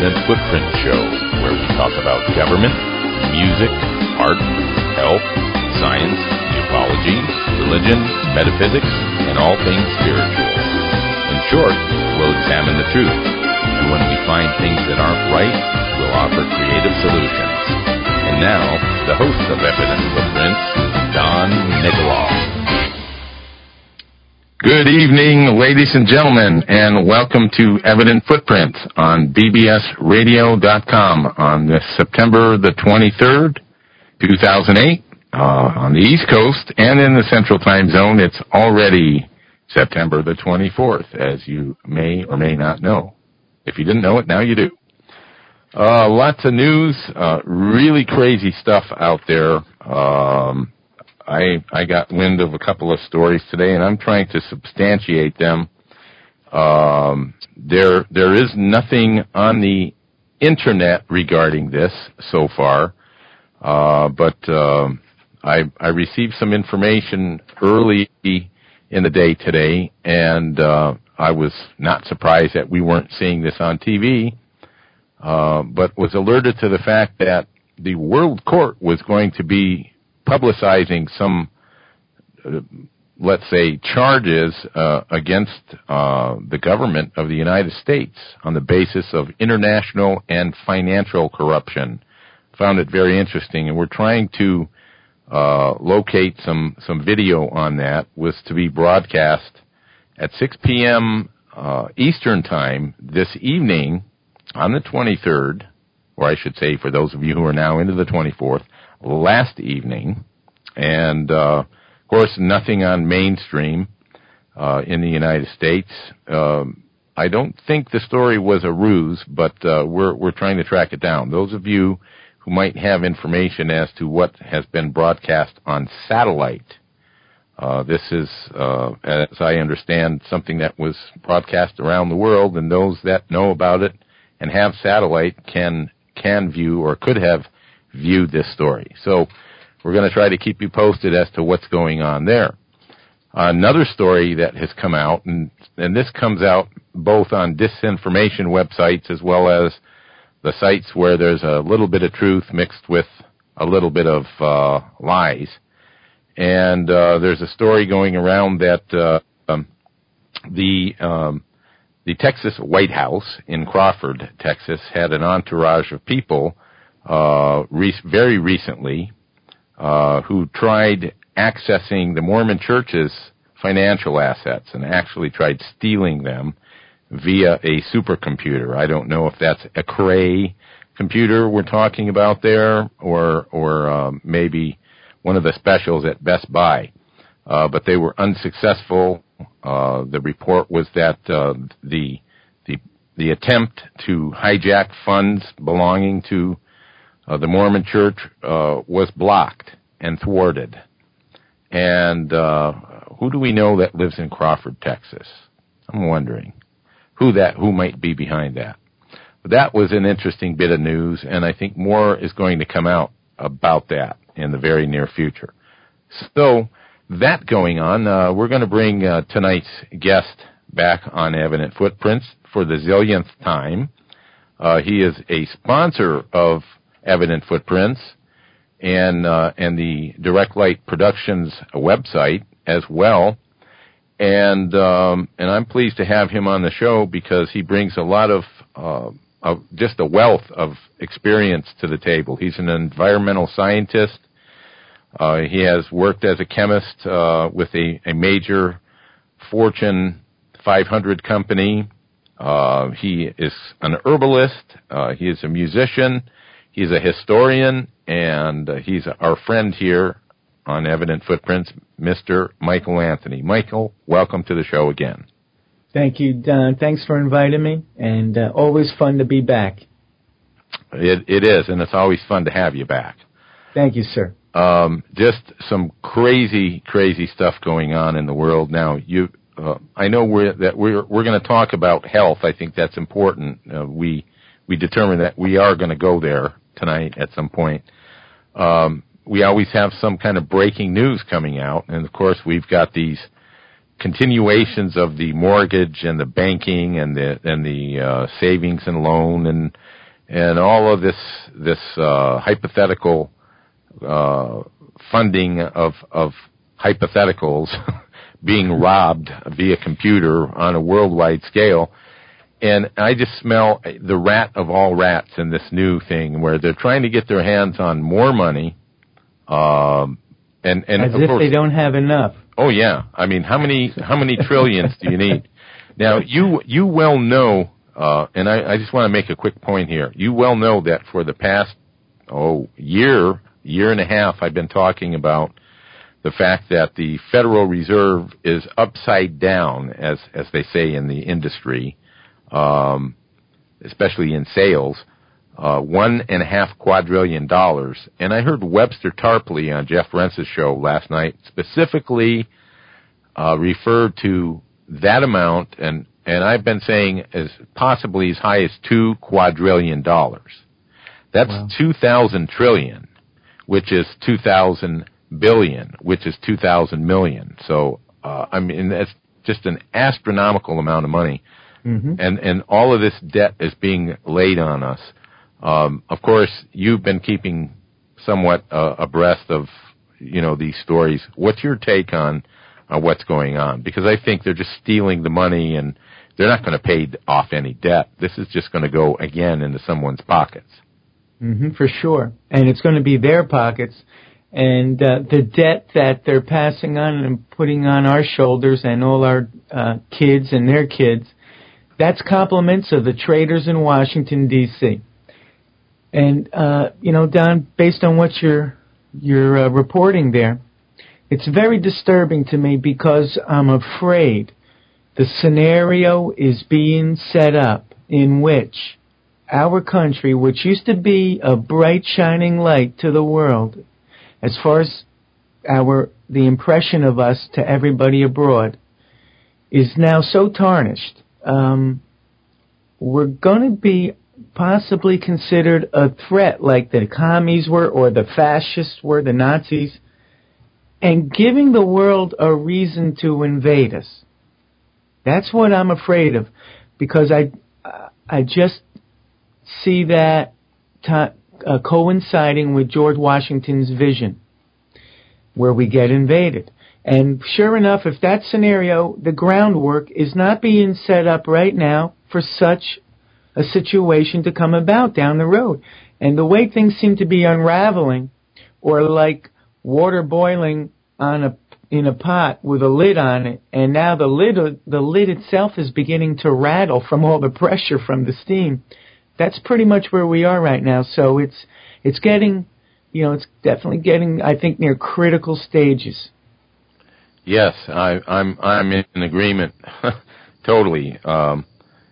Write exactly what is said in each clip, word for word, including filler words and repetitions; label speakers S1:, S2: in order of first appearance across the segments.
S1: Evident Footprint Show, where we talk about government, music, art, health, science, ufology, religion, metaphysics, and all things spiritual. In short, we'll examine the truth, and when we find things that aren't right, we'll offer creative solutions. And now, the host of Evident Footprints, Don Nikoloff.
S2: Good evening, ladies and gentlemen, and welcome to Evident Footprints on B B S radio dot com on this September the twenty-third, two thousand eight. Uh, on the East Coast and in the Central Time Zone, it's already September the twenty-fourth, as you may or may not know. If you didn't know it, now you do. Uh, lots of news, uh, really crazy stuff out there. Um, I I got wind of a couple of stories today, and I'm trying to substantiate them. Um, there there is nothing on the internet regarding this so far, uh, but uh, I I received some information early in the day today, and uh, I was not surprised that we weren't seeing this on T V, uh, but was alerted to the fact that the World Court was going to be publicizing some, uh, let's say, charges uh, against uh, the government of the United States on the basis of international and financial corruption. Found it very interesting, and we're trying to uh, locate some, some video on that. Was to be broadcast at six p.m. Uh, Eastern Time this evening on the twenty-third, or I should say for those of you who are now into the twenty-fourth, last evening, and uh, of course nothing on mainstream uh, in the United States. Um, I don't think the story was a ruse, but uh, we're we're trying to track it down. Those of you who might have information as to what has been broadcast on satellite, uh, this is, uh, as I understand, something that was broadcast around the world, and those that know about it and have satellite can can view or could have viewed this story. So we're going to try to keep you posted as to what's going on there. Another story that has come out, and, and this comes out both on disinformation websites as well as the sites where there's a little bit of truth mixed with a little bit of uh, lies. And uh, there's a story going around that uh, um, the um, the Texas White House in Crawford, Texas, had an entourage of people Uh, re- very recently, uh, who tried accessing the Mormon Church's financial assets and actually tried stealing them via a supercomputer. I don't know if that's a Cray computer we're talking about there, or or um, maybe one of the specials at Best Buy. Uh, but they were unsuccessful. Uh, the report was that uh, the the the attempt to hijack funds belonging to Uh, the Mormon Church uh, was blocked and thwarted. And uh, who do we know that lives in Crawford, Texas? I'm wondering who that who might be behind that. But that was an interesting bit of news, and I think more is going to come out about that in the very near future. So that going on, uh, we're going to bring uh, tonight's guest back on Evident Footprints for the zillionth time. Uh, he is a sponsor of Evident Footprints and uh, and the Direct Light Productions website as well, and um, and I'm pleased to have him on the show because he brings a lot of uh, of just a wealth of experience to the table. He's an environmental scientist. Uh, he has worked as a chemist uh, with a, a major Fortune five hundred company. Uh, he is an herbalist. Uh, he is a musician. He's a historian, and uh, he's our friend here on Evident Footprints, Mister Michael Anthony. Michael, welcome to the show again.
S3: Thank you, Don. Thanks for inviting me, and uh, always fun to be back.
S2: It, it is, and it's always fun to have you back.
S3: Thank you, sir.
S2: Um, just some crazy, crazy stuff going on in the world now. You, uh, I know we're, that we're we're going to talk about health. I think that's important. Uh, we we determined that we are going to go there tonight at some point. Um, we always have some kind of breaking news coming out, and of course we've got these continuations of the mortgage and the banking and the and the uh, savings and loan and and all of this this uh, hypothetical uh, funding of of hypotheticals being robbed via computer on a worldwide scale. And I just smell the rat of all rats in this new thing where they're trying to get their hands on more money. Um, and, and
S3: As
S2: of
S3: if
S2: course,
S3: they don't have enough.
S2: Oh, yeah. I mean, how many how many trillions do you need? Now, you you well know, uh, and I, I just want to make a quick point here. You well know that for the past, oh, year, year and a half, I've been talking about the fact that the Federal Reserve is upside down, as as they say in the industry, um, especially in sales, uh, one and a half quadrillion dollars. And I heard Webster Tarpley on Jeff Rentz's show last night specifically uh, referred to that amount, and, and I've been saying as possibly as high as two quadrillion dollars. That's wow. two thousand trillion, which is two thousand billion, which is two thousand million. So, uh, I mean, that's just an astronomical amount of money. Mm-hmm. And, and all of this debt is being laid on us. Um, of course, you've been keeping somewhat uh, abreast of, you know, these stories. What's your take on uh, what's going on? Because I think they're just stealing the money and they're not going to pay off any debt. This is just going to go again into someone's pockets.
S3: Mm-hmm, for sure. And it's going to be their pockets. And uh, the debt that they're passing on and putting on our shoulders and all our uh, kids and their kids, that's compliments of the traders in Washington, D C And, uh, you know, Don, based on what you're, you're uh, reporting there, it's very disturbing to me because I'm afraid the scenario is being set up in which our country, which used to be a bright, shining light to the world, as far as our the impression of us to everybody abroad, is now so tarnished. Um, we're going to be possibly considered a threat like the commies were or the fascists were, the Nazis, and giving the world a reason to invade us. That's what I'm afraid of, because I, I just see that t- Uh, coinciding with George Washington's vision, where we get invaded. And sure enough, if that scenario, the groundwork is not being set up right now for such a situation to come about down the road. And the way things seem to be unraveling, or like water boiling on a in a pot with a lid on it, and now the lid the lid itself is beginning to rattle from all the pressure from the steam. That's pretty much where we are right now. So it's it's getting, you know, it's definitely getting, I think, near critical stages.
S2: Yes, I, I'm I'm in agreement, totally. Um,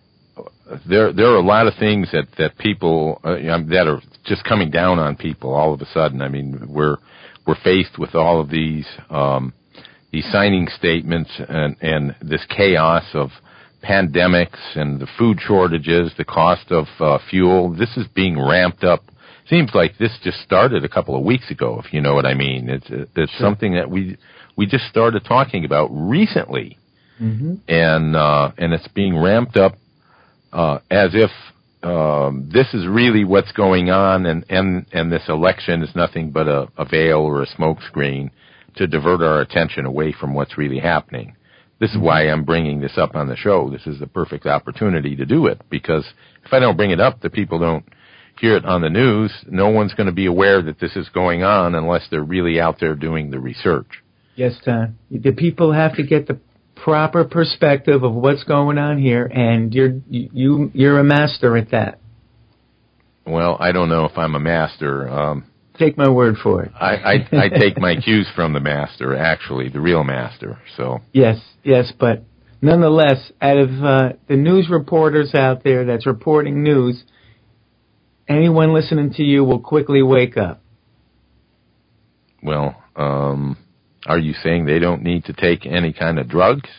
S2: there there are a lot of things that that people uh, that are just coming down on people all of a sudden. I mean, we're we're faced with all of these um, these signing statements and and this chaos of pandemics and the food shortages, the cost of uh, fuel. This is being ramped up. Seems like this just started a couple of weeks ago, if you know what I mean. It's it's sure. something that we we just started talking about recently, mm-hmm. and uh, and it's being ramped up uh, as if um, this is really what's going on, and, and, and this election is nothing but a, a veil or a smokescreen to divert our attention away from what's really happening. This is why I'm bringing this up on the show. This is the perfect opportunity to do it, because if I don't bring it up, the people don't hear it on the news. No one's going to be aware that this is going on unless they're really out there doing the research.
S3: Yes, Don. The people have to get the proper perspective of what's going on here, and you're you you're a master at that.
S2: Well, I don't know if I'm a master. Um,
S3: Take my word for it.
S2: I, I, I take my cues from the master, actually, the real master. So
S3: yes, yes, but nonetheless, out of uh, the news reporters out there that's reporting news, anyone listening to you will quickly wake up.
S2: Well, um, are you saying they don't need to take any kind of drugs?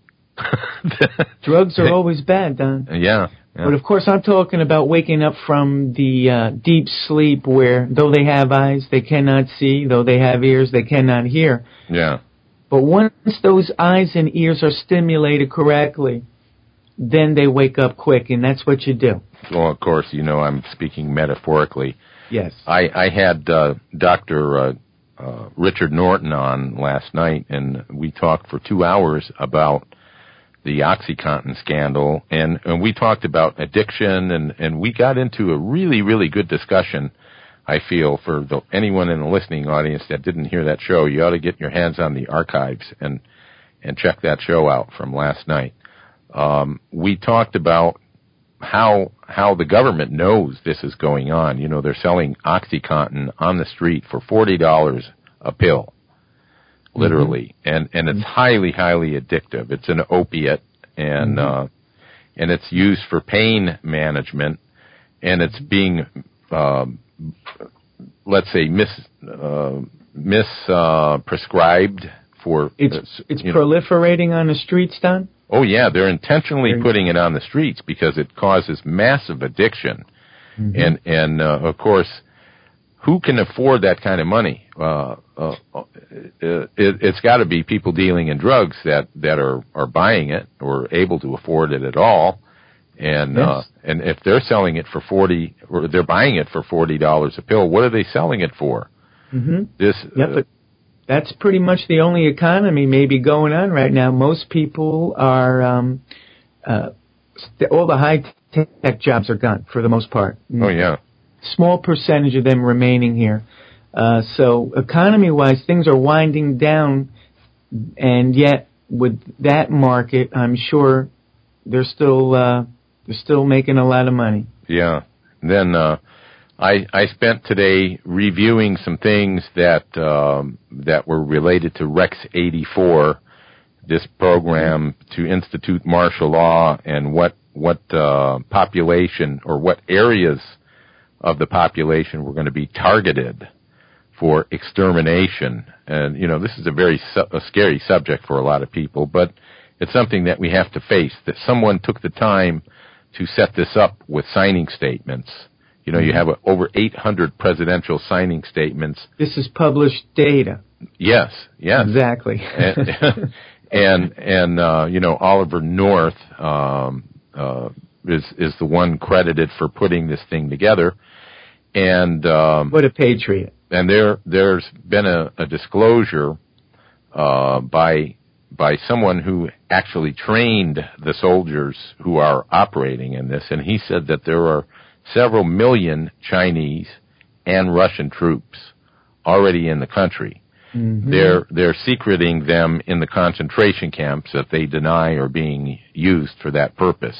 S3: Drugs are always bad, Don.
S2: Yeah. Yeah.
S3: But of course, I'm talking about waking up from the uh, deep sleep where, though they have eyes, they cannot see, though they have ears, they cannot hear.
S2: Yeah.
S3: But once those eyes and ears are stimulated correctly, then they wake up quick, and that's what you do.
S2: Well, of course, you know I'm speaking metaphorically.
S3: Yes.
S2: I, I had uh, Doctor Uh, uh, Richard Norton on last night, and we talked for two hours about the OxyContin scandal, and, and we talked about addiction, and, and we got into a really, really good discussion, I feel, for the, anyone in the listening audience that didn't hear that show. You ought to get your hands on the archives and, and check that show out from last night. Um, we talked about how how the government knows this is going on. You know, they're selling OxyContin on the street for forty dollars a pill. Literally, mm-hmm. and and it's highly, highly addictive. It's an opiate, and mm-hmm. uh, and it's used for pain management, and it's being, uh, let's say, mis uh, mis uh, prescribed for.
S3: It's uh, it's proliferating know. on the streets, Don.
S2: Oh yeah, they're intentionally putting it on the streets because it causes massive addiction, mm-hmm. and and uh, of course. Who can afford that kind of money? Uh, uh, it, it's got to be people dealing in drugs that, that are, are buying it or able to afford it at all. And yes. uh, and if they're selling it for forty, or they're buying it for forty dollars a pill, what are they selling it for?
S3: Mm-hmm.
S2: This,
S3: yeah, but that's pretty much the only economy maybe going on right now. Most people are, um, uh, all the high tech jobs are gone for the most part.
S2: Oh yeah.
S3: Small percentage of them remaining here. Uh, so economy-wise, things are winding down, and yet with that market, I'm sure they're still uh, they're still making a lot of money.
S2: Yeah. Then uh, I I spent today reviewing some things that um, that were related to Rex eighty-four, this program to institute martial law, and what what uh, population or what areas of the population were going to be targeted for extermination. And, you know, this is a very su- a scary subject for a lot of people, but it's something that we have to face, that someone took the time to set this up with signing statements. You know, mm-hmm. you have a, over eight hundred presidential signing statements.
S3: This is published data.
S2: Yes, yes.
S3: Exactly.
S2: and, and, and uh, you know, Oliver North um, uh, is, is the one credited for putting this thing together. And um,
S3: what a patriot!
S2: And there, there's been a, a disclosure uh, by by someone who actually trained the soldiers who are operating in this, and he said that there are several million Chinese and Russian troops already in the country. Mm-hmm. They're they're secreting them in the concentration camps that they deny are being used for that purpose.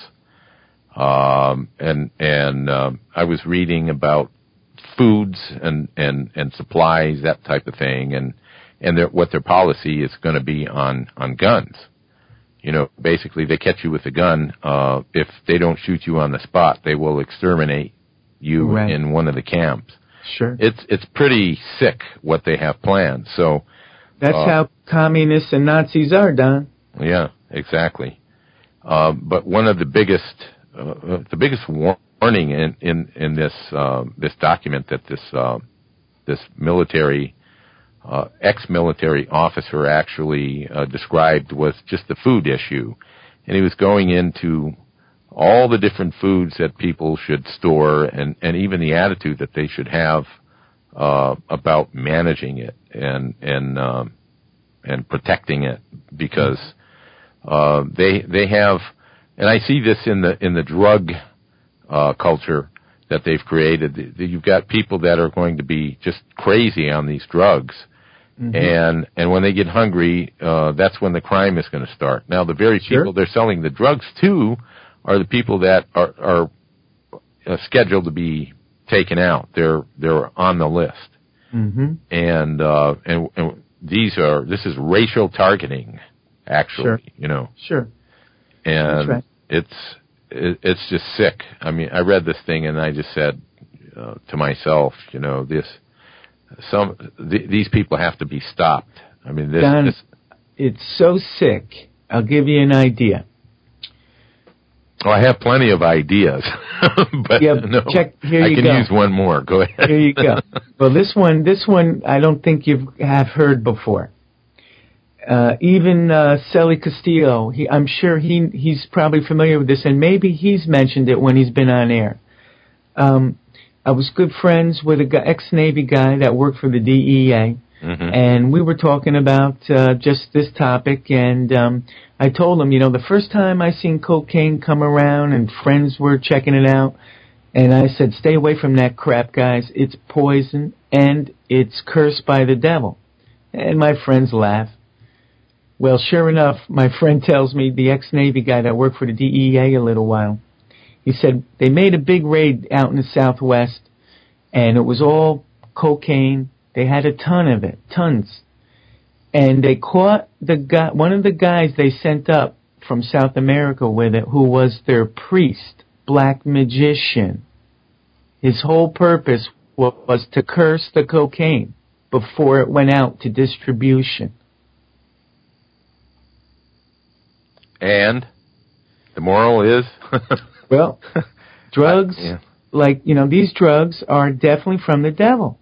S2: Um, and and um, I was reading about foods and, and, and supplies, that type of thing, and and their, what their policy is going to be on, on guns. You know, basically they catch you with a gun. Uh, if they don't shoot you on the spot, they will exterminate you right. in one of the camps.
S3: Sure.
S2: It's it's pretty sick what they have planned. So
S3: that's uh, how communists and Nazis are, Don.
S2: Yeah, exactly. Uh, but one of the biggest uh, the biggest warning in in in this uh, this document that this uh, this military uh, ex-military officer actually uh, described was just the food issue, and he was going into all the different foods that people should store, and and even the attitude that they should have uh, about managing it and and um, and protecting it, because uh, they they have. And I see this in the in the drug uh, culture that they've created. You've got people that are going to be just crazy on these drugs, mm-hmm. and and when they get hungry, uh, that's when the crime is going to start. Now, the very sure. people they're selling the drugs to are the people that are are uh, scheduled to be taken out. They're they're on the list,
S3: mm-hmm.
S2: and uh, and and these are this is racial targeting, actually.
S3: Sure.
S2: You know.
S3: Sure.
S2: And
S3: right.
S2: it's it, it's just sick. I mean, I read this thing and I just said uh, to myself, you know, this some th- these people have to be stopped. I mean, this,
S3: Don,
S2: this
S3: it's so sick. I'll give you an idea.
S2: Oh, I have plenty of ideas, but
S3: yeah,
S2: no,
S3: check, here
S2: I
S3: you
S2: can
S3: go.
S2: use one more. Go ahead.
S3: Here you go. Well, this one, this one, I don't think you have heard before. Uh, even uh, Celly Castillo, he, I'm sure he he's probably familiar with this, and maybe he's mentioned it when he's been on air. Um, I was good friends with a ex-Navy guy that worked for the D E A, mm-hmm. and we were talking about uh, just this topic, and um, I told him, you know, the first time I seen cocaine come around and friends were checking it out, and I said, stay away from that crap, guys. It's poison, and it's cursed by the devil. And my friends laugh. Well, sure enough, my friend tells me, the ex-Navy guy that worked for the D E A a little while, he said they made a big raid out in the Southwest, and it was all cocaine. They had a ton of it, tons. And they caught the guy, one of the guys they sent up from South America with it, who was their priest, black magician. His whole purpose was to curse the cocaine before it went out to distribution.
S2: And the moral is?
S3: Well, drugs,
S2: yeah.
S3: like, you know, these drugs are definitely from the devil.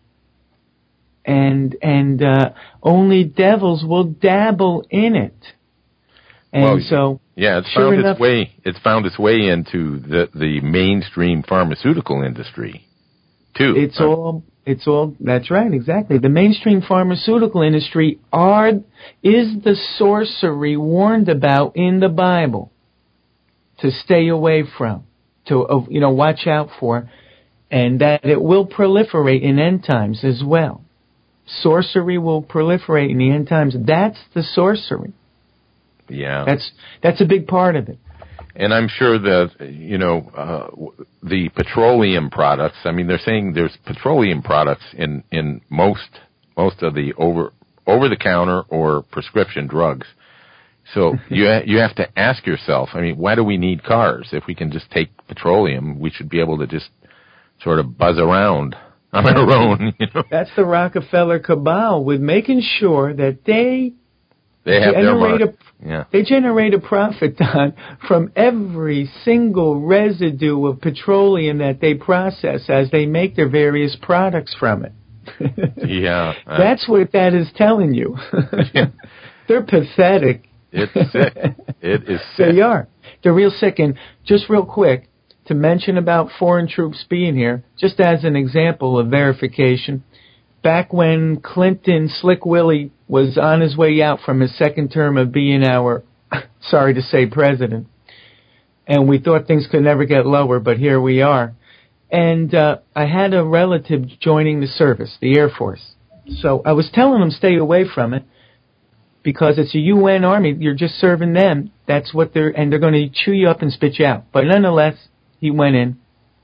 S3: And and uh, only devils will dabble in it. And
S2: well,
S3: so,
S2: yeah, it's
S3: sure
S2: found
S3: enough,
S2: its way. It's found its way into the the mainstream pharmaceutical industry, too.
S3: It's uh, all. It's all. That's right. Exactly. The mainstream pharmaceutical industry are is the sorcery warned about in the Bible to stay away from, to uh, you know, watch out for, and that it will proliferate in end times as well. Sorcery will proliferate in the end times. That's the sorcery.
S2: Yeah.
S3: That's that's a big part of it.
S2: And I'm sure that, you know, uh, the petroleum products, I mean, they're saying there's petroleum products in, in most most of the over over the counter or prescription drugs. So you ha- you have to ask yourself, I mean, why do we need cars? If we can just take petroleum, we should be able to just sort of buzz around on our own, you know.
S3: That's the Rockefeller cabal with making sure that they
S2: They have their mark. A, yeah.
S3: They generate a profit, Don, from every single residue of petroleum that they process as they make their various products from it.
S2: Yeah. Uh,
S3: That's what that is telling you.
S2: Yeah.
S3: They're pathetic.
S2: It's sick. It is sick.
S3: They are. They're real sick. And just real quick, to mention about foreign troops being here, just as an example of verification, back when Clinton, Slick Willie, was on his way out from his second term of being our, sorry to say, president, and we thought things could never get lower, but here we are. And uh, I had a relative joining the service, the Air Force. So I was telling him stay away from it because it's a U N Army. You're just serving them. That's what they're, and they're going to chew you up and spit you out. But nonetheless, he went in.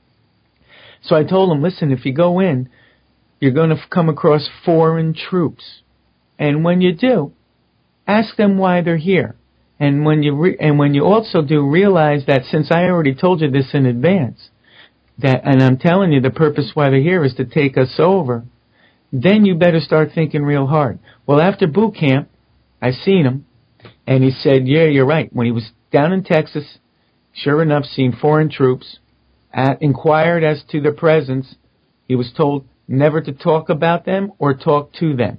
S3: So I told him, listen, if you go in, you're going to come across foreign troops. And when you do, ask them why they're here. And when you re- and when you also do, realize that since I already told you this in advance, that and I'm telling you the purpose why they're here is to take us over, then you better start thinking real hard. Well, after boot camp, I seen him, and he said, yeah, you're right. When he was down in Texas, sure enough, seen foreign troops, at, inquired as to their presence. He was told never to talk about them or talk to them.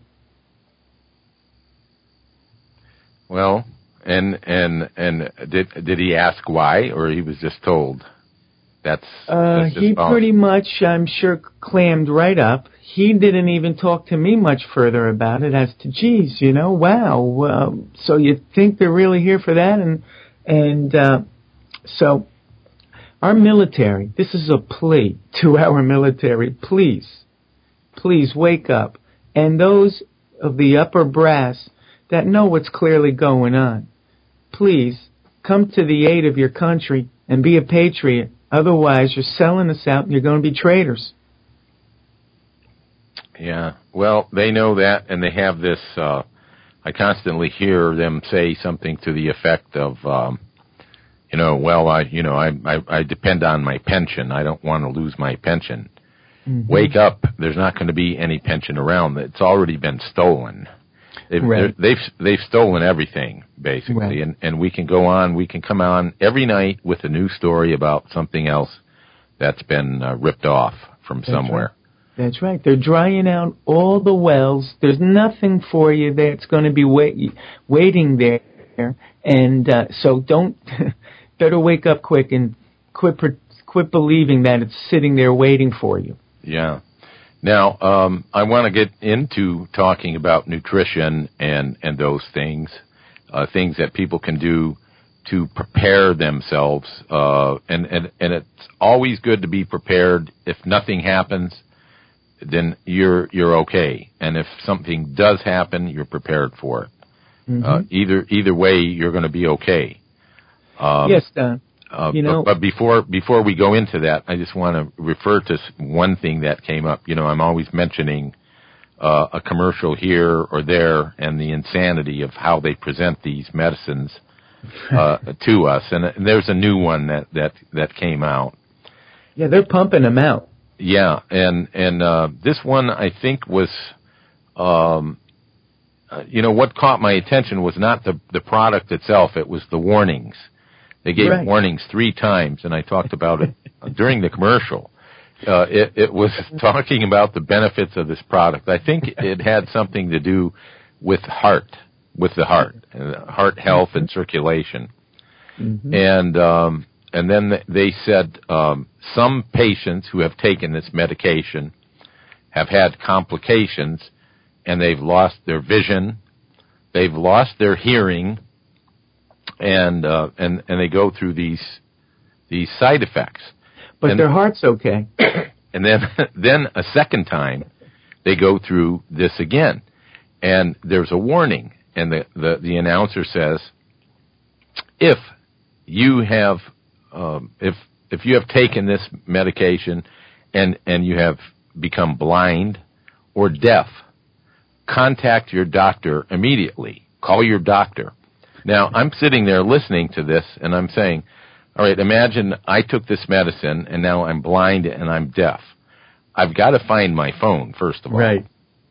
S2: Well, and and and did did he ask why, or he was just told? That's,
S3: uh,
S2: that's just
S3: he
S2: false.
S3: Pretty much, I'm sure, clammed right up. He didn't even talk to me much further about it. As to, geez, you know, wow. Um, so you think they're really here for that? And and uh, so our military. This is a plea to our military. Please, please wake up. And those of the upper brass that know what's clearly going on, please come to the aid of your country and be a patriot. Otherwise, you're selling us out and you're going to be traitors.
S2: Yeah, well, they know that, and they have this, uh, I constantly hear them say something to the effect of, um, you know, well, I, you know, I, I, I depend on my pension. I don't want to lose my pension. Mm-hmm. Wake up. There's not going to be any pension around. It's already been stolen. They've,
S3: right.
S2: they've, they've stolen everything, basically,
S3: right.
S2: and, and we can go on, we can come on every night with a new story about something else that's been uh, ripped off from
S3: that's
S2: somewhere.
S3: That's right. They're drying out all the wells. There's nothing for you that's going to be wait, waiting there. And uh, so don't, better wake up quick and quit quit believing that it's sitting there waiting for you.
S2: Yeah. Now, um, I want to get into talking about nutrition and, and those things, uh, things that people can do to prepare themselves. Uh, and, and, and it's always good to be prepared. If nothing happens, then you're you're okay. And if something does happen, you're prepared for it. Mm-hmm. Uh, either either way, you're going to be okay. Um,
S3: yes, Don.
S2: Uh,
S3: you know,
S2: but, but before before we go into that, I just want to refer to one thing that came up. You know, I'm always mentioning uh, a commercial here or there and the insanity of how they present these medicines uh, to us. And, and there's a new one that, that, that came out.
S3: Yeah, they're pumping them out.
S2: Yeah, and and uh, this one I think was, um, uh, you know, what caught my attention was not the the product itself; it was the warnings. They gave
S3: right.
S2: warnings three times, and I talked about it during the commercial. Uh, it, it was talking about the benefits of this product. I think it had something to do with heart, with the heart, uh, heart health and circulation, mm-hmm. and. Um, And then they said um, some patients who have taken this medication have had complications, and they've lost their vision, they've lost their hearing, and uh, and and they go through these these side effects.
S3: But
S2: and,
S3: their heart's okay.
S2: And then then a second time, they go through this again, and there's a warning, and the the, the announcer says, if you have Um, if if you have taken this medication and and you have become blind or deaf, contact your doctor immediately. Call your doctor. Now, I'm sitting there listening to this, and I'm saying, all right, imagine I took this medicine, and now I'm blind and I'm deaf. I've got to find my phone, first of all.
S3: Right.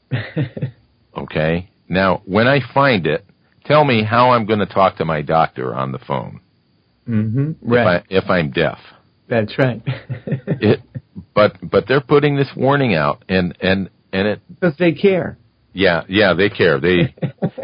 S2: Okay? Now, when I find it, tell me how I'm going to talk to my doctor on the phone.
S3: Mm-hmm. Right.
S2: If, I, if I'm deaf.
S3: That's right.
S2: it, but but they're putting this warning out, and and and it
S3: because they care.
S2: Yeah, yeah, they care. They.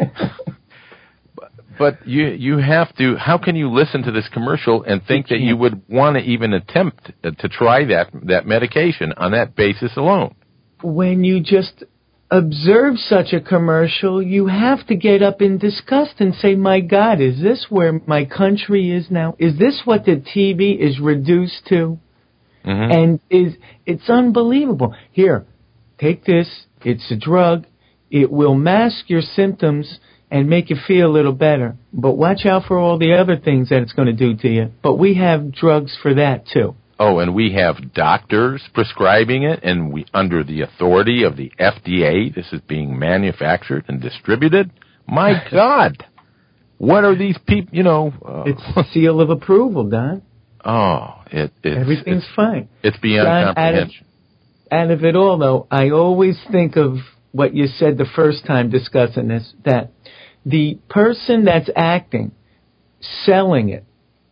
S2: but, but you you have to. How can you listen to this commercial and think you that you would want to even attempt to try that that medication on that basis alone?
S3: When you just observe such a commercial, you have to get up in disgust and say, my God, is this where my country is now? Is this what the T V is reduced to? Mm-hmm. And is it's unbelievable. Here, take this. It's a drug. It will mask your symptoms and make you feel a little better. But watch out for all the other things that it's going to do to you. But we have drugs for that, too.
S2: Oh, and we have doctors prescribing it, and we under the authority of the F D A. This is being manufactured and distributed. My God, what are these people? You know, uh,
S3: it's a seal of approval, Don.
S2: Oh, it it's,
S3: everything's
S2: it's,
S3: fine.
S2: It's beyond
S3: Don,
S2: comprehension.
S3: Out of, out of it all, though, I always think of what you said the first time discussing this: that the person that's acting, selling it.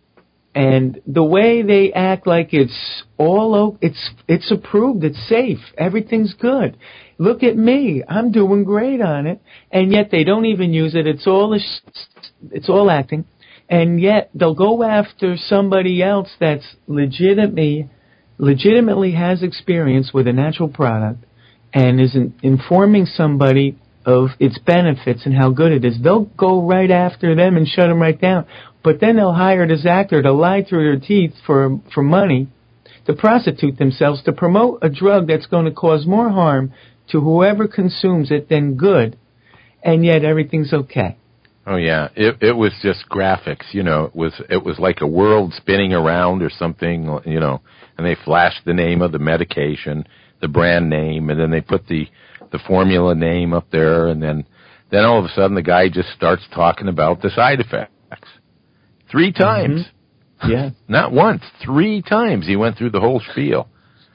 S3: And the way they act like it's all, it's it's approved, it's safe, everything's good. Look at me, I'm doing great on it, and yet they don't even use it. It's all it's all acting, and yet they'll go after somebody else that's legitimately legitimately has experience with a natural product and is informing somebody of its benefits and how good it is. They'll go right after them and shut them right down. But then they'll hire this actor to lie through their teeth for for money, to prostitute themselves, to promote a drug that's going to cause more harm to whoever consumes it than good, and yet everything's okay.
S2: Oh yeah, it it was just graphics, you know. It was it was like a world spinning around or something, you know. And they flashed the name of the medication, the brand name, and then they put the the formula name up there, and then then all of a sudden the guy just starts talking about the side effects. Three times.
S3: Mm-hmm. Yeah.
S2: Not once. Three times he went through the whole spiel.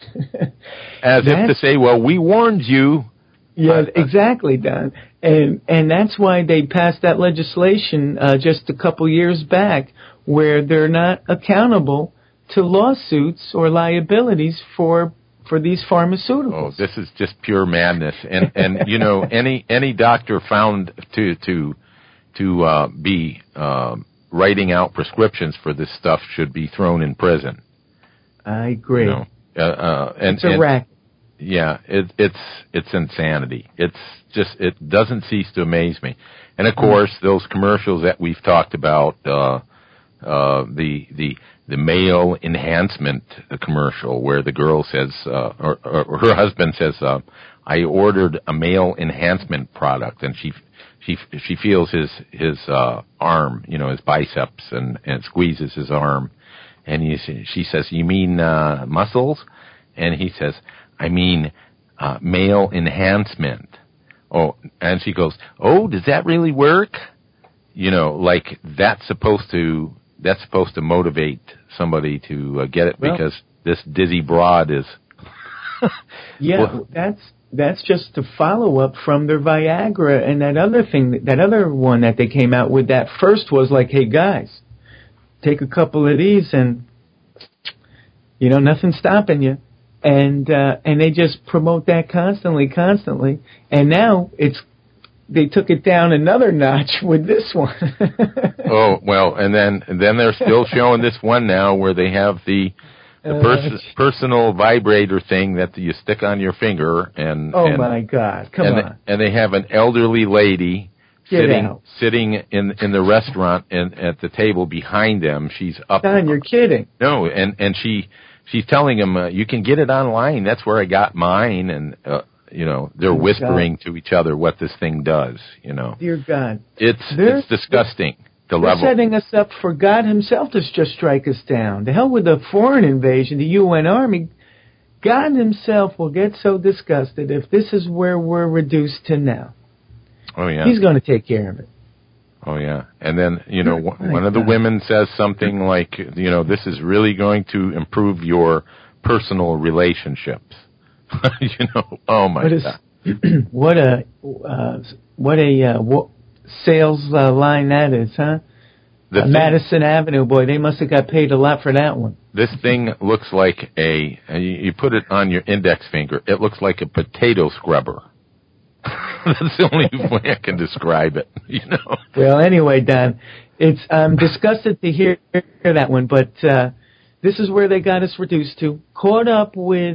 S2: As if to say, well, we warned you.
S3: Yeah, exactly, Don. And and that's why they passed that legislation uh, just a couple years back where they're not accountable to lawsuits or liabilities for for these pharmaceuticals.
S2: Oh, this is just pure madness. And, and you know, any any doctor found to to to uh, be uh, writing out prescriptions for this stuff should be thrown in prison.
S3: I agree.
S2: You know? uh, uh, and,
S3: it's a
S2: and,
S3: racket.
S2: Yeah, it, it's it's insanity. It's just it doesn't cease to amaze me. And of course, those commercials that we've talked about, uh, uh, the the the male enhancement commercial where the girl says, uh, or, or her husband says, uh, "I ordered a male enhancement product," and she she she feels his his uh, arm, you know, his biceps, and and squeezes his arm, and he she says, "You mean uh, muscles?" And he says, "I mean uh, male enhancement." Oh, and she goes, "Oh, does that really work?" You know, like that's supposed to that's supposed to motivate somebody to uh, get it, well, because this dizzy broad is.
S3: yeah, well, that's that's just the follow up from their Viagra and that other thing, that other one that they came out with. That first was like, "Hey guys, take a couple of these, and you know, nothing's stopping you." And uh, and they just promote that constantly, constantly. And now it's they took it down another notch with this one.
S2: Oh well, and then and then they're still showing this one now where they have the, the pers- uh, personal vibrator thing that you stick on your finger. And
S3: oh
S2: and,
S3: my God, come
S2: and
S3: on!
S2: They, and they have an elderly lady
S3: Get
S2: sitting
S3: out.
S2: sitting in in the restaurant and at the table behind them. She's up.
S3: Don, you're kidding.
S2: No, and and she. She's telling him, uh, you can get it online. That's where I got mine. And, uh, you know, they're Dear whispering God. to each other what this thing does, you know.
S3: Dear God.
S2: It's they're, it's disgusting, the
S3: they're
S2: level.
S3: They're setting us up for God himself to just strike us down. The hell with the foreign invasion, the U N Army. God himself will get so disgusted if this is where we're reduced to now.
S2: Oh, yeah.
S3: He's going to take care of it.
S2: Oh, yeah. And then, you know, one, one of the women says something like, you know, this is really going to improve your personal relationships. You know, oh, my
S3: what is,
S2: God.
S3: What a, uh, what a uh, what sales uh, line that is, huh? Uh, Madison Avenue, boy, they must have got paid a lot for that one.
S2: This thing looks like a, you put it on your index finger, it looks like a potato scrubber. That's the only way I can describe it, you know.
S3: Well, anyway, Don, it's I'm disgusted to hear that one, but uh, this is where they got us reduced to, caught up with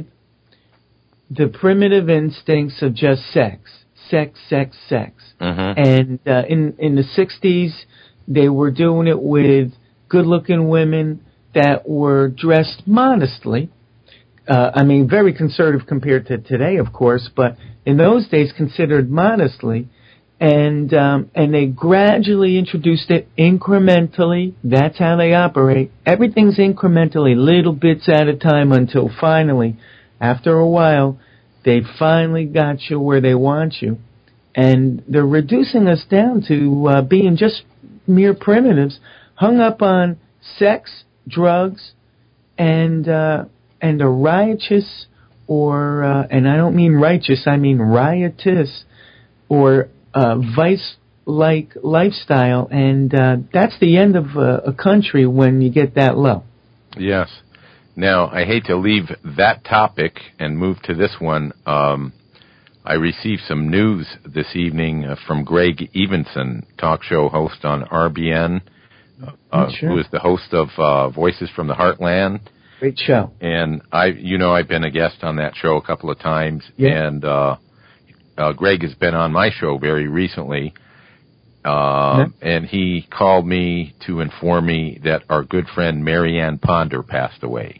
S3: the primitive instincts of just sex, sex, sex, sex.
S2: Mm-hmm.
S3: And uh, in in the sixties, they were doing it with good-looking women that were dressed modestly. Uh, I mean, very conservative compared to today, of course, but in those days considered modestly, and um, and they gradually introduced it incrementally. That's how they operate. Everything's incrementally, little bits at a time, until finally, after a while, they finally got you where they want you, and they're reducing us down to uh, being just mere primitives, hung up on sex, drugs, and uh, and a riotous, or uh, and I don't mean righteous, I mean riotous, or uh, vice-like lifestyle, and uh, that's the end of uh, a country when you get that low.
S2: Yes. Now, I hate to leave that topic and move to this one. Um, I received some news this evening uh, from Greg Evenson, talk show host on R B N, uh,
S3: sure.
S2: who is the host of uh, Voices from the Heartland.
S3: Great show.
S2: And I, you know, I've been a guest on that show a couple of times,
S3: yeah.
S2: and uh, uh, Greg has been on my show very recently, uh, yeah. and he called me to inform me that our good friend Marianne Ponder passed away.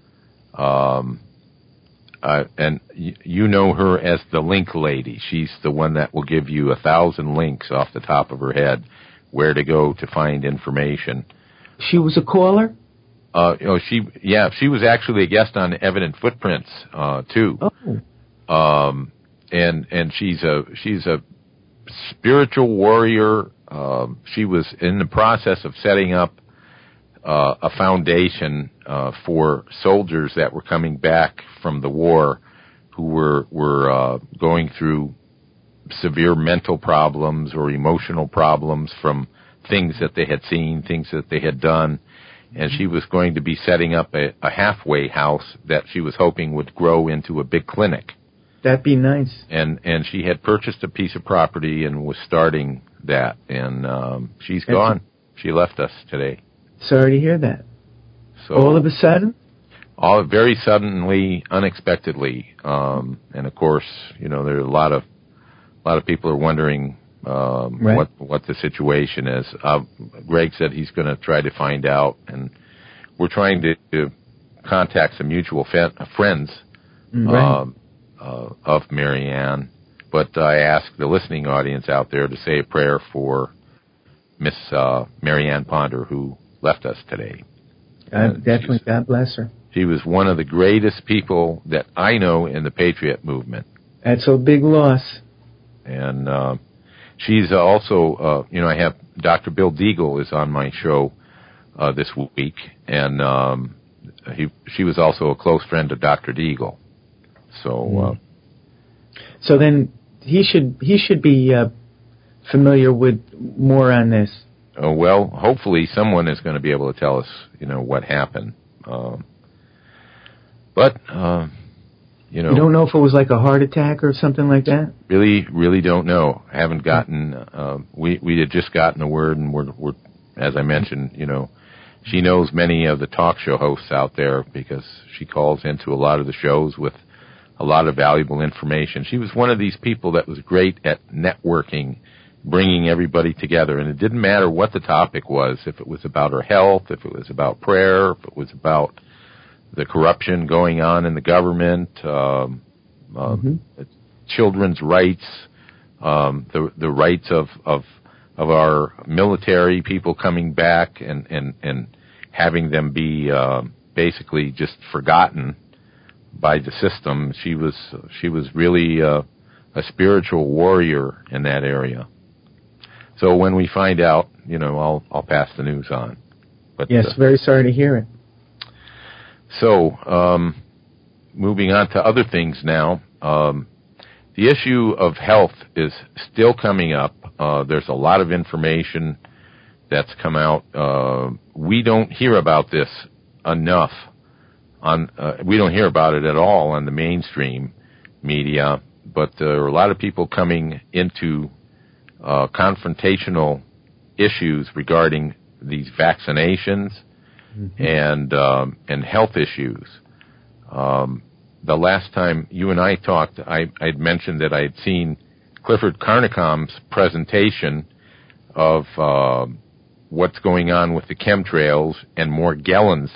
S2: Um, uh, and y- you know her as the link lady. She's the one that will give you a thousand links off the top of her head where to go to find information.
S3: She was a caller?
S2: Uh, you know, she, yeah, she was actually a guest on Evident Footprints, uh, too.
S3: Oh.
S2: Um, and, and she's a, she's a spiritual warrior. Um, she was in the process of setting up, uh, a foundation, uh, for soldiers that were coming back from the war who were, were, uh, going through severe mental problems or emotional problems from things that they had seen, things that they had done. and she was going to be setting up a, a halfway house that she was hoping would grow into a big clinic.
S3: That'd be nice.
S2: And and she had purchased a piece of property and was starting that, and um, she's That's gone. A- she left us today.
S3: Sorry to hear that.
S2: So
S3: all of a sudden?
S2: All very suddenly, unexpectedly, um, and of course, you know, there are a lot of a lot of people are wondering um,
S3: right.
S2: what what the situation is. Uh, Greg said he's going to try to find out, and we're trying to, to contact some mutual fe- friends.
S3: Right.
S2: Um, Uh, of Marianne, but I ask the listening audience out there to say a prayer for Miss uh, Marianne Ponder, who left us today.
S3: God, definitely, God bless her.
S2: She was one of the greatest people that I know in the Patriot movement.
S3: That's a big loss.
S2: And uh, she's also, uh, you know, I have Doctor Bill Deagle is on my show uh, this week, and um, he, she was also a close friend of Doctor Deagle. So, uh,
S3: so then he should he should be uh, familiar with more on this.
S2: Uh, well, hopefully someone is going to be able to tell us, you know, what happened. Um, but uh, you know,
S3: you don't know if it was like a heart attack or something like that.
S2: Really, really don't know. I haven't gotten. Uh, we we had just gotten a word, and we're we're as I mentioned, you know, she knows many of the talk show hosts out there because she calls into a lot of the shows with a lot of valuable information. She was one of these people that was great at networking, bringing everybody together, and it didn't matter what the topic was, if it was about her health, if it was about prayer, if it was about the corruption going on in the government, um,
S3: mm-hmm.
S2: uh, children's rights, um, the the rights of, of of our military people coming back and, and, and having them be uh, basically just forgotten by the system. She was she was really uh, a spiritual warrior in that area. So when we find out, you know, I'll I'll pass the news on. But
S3: yes,
S2: uh,
S3: very sorry to hear it.
S2: So um, moving on to other things now, um, the issue of health is still coming up. Uh, there's a lot of information that's come out. Uh, we don't hear about this enough. On, uh, we don't hear about it at all on the mainstream media, but there are a lot of people coming into uh, confrontational issues regarding these vaccinations mm-hmm. and um, and health issues. Um, the last time you and I talked, I I'd mentioned that I had seen Clifford Carnicom's presentation of uh, what's going on with the chemtrails and Morgellons.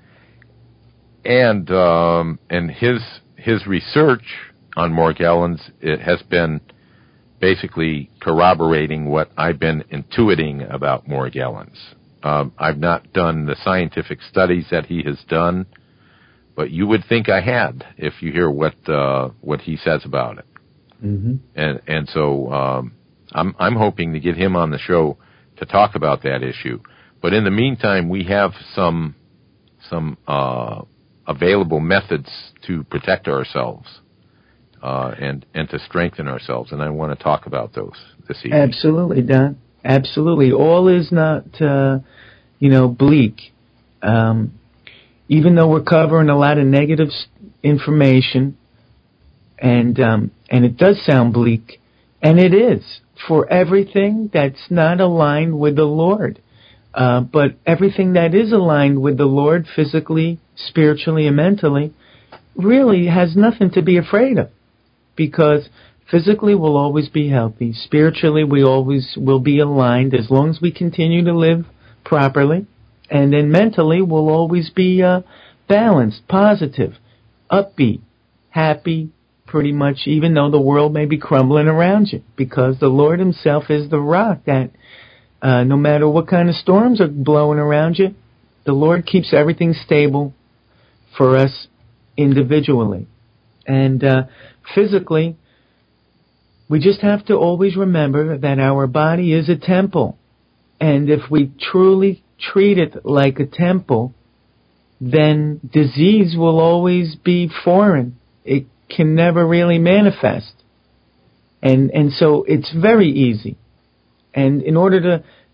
S2: And um, and his his research on Morgellons it has been basically corroborating what I've been intuiting about Morgellons. Um, I've not done the scientific studies that he has done, but you would think I had if you hear what uh, what he says about it.
S3: Mm-hmm.
S2: And and so um, I'm I'm hoping to get him on the show to talk about that issue. But in the meantime, we have some some. Uh, available methods to protect ourselves uh, and and to strengthen ourselves, and I want to talk about those this evening.
S3: Absolutely, Don. Absolutely. All is not, uh, you know, bleak. Um, even though we're covering a lot of negative information, and um, and it does sound bleak, and it is for everything that's not aligned with the Lord. Uh, but everything that is aligned with the Lord, physically, spiritually, and mentally, really has nothing to be afraid of. Because physically we'll always be healthy. Spiritually we always will be aligned as long as we continue to live properly. And then mentally we'll always be uh, balanced, positive, upbeat, happy, pretty much even though the world may be crumbling around you. Because the Lord himself is the rock that Uh, no matter what kind of storms are blowing around you, the Lord keeps everything stable for us individually. And uh, physically, we just have to always remember that our body is a temple. And if we truly treat it like a temple, then disease will always be foreign. It can never really manifest. And and so it's very easy. And in order to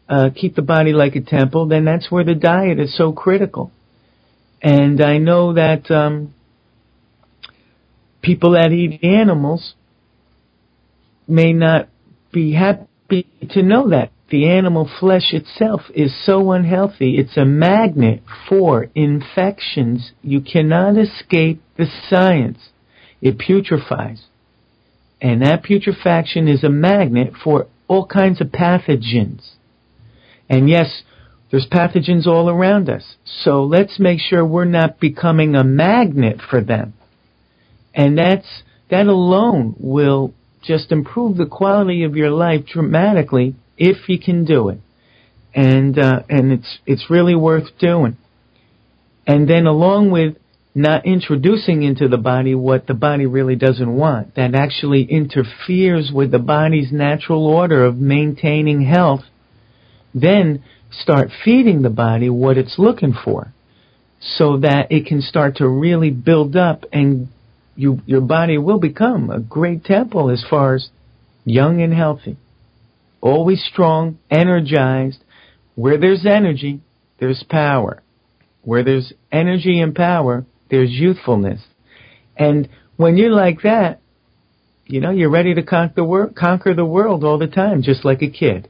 S3: uh, keep the body like a temple, then that's where the diet is so critical. And I know that um, people that eat animals may not be happy to know that. The animal flesh itself is so unhealthy. It's a magnet for infections. You cannot escape the science. It putrefies. And that putrefaction is a magnet for all kinds of pathogens. And yes, there's pathogens all around us. So let's make sure we're not becoming a magnet for them. And that's that alone will just improve the quality of your life dramatically if you can do it. And uh, and it's it's really worth doing. And then along with not introducing into the body what the body really doesn't want, that actually interferes with the body's natural order of maintaining health, then start feeding the body what it's looking for so that it can start to really build up, and you, your body will become a great temple as far as young and healthy. Always strong, energized. Where there's energy, there's power. Where there's energy and power, there's youthfulness. And when you're like that, you know, you're ready to conquer the, wor- conquer the world all the time, just like a kid.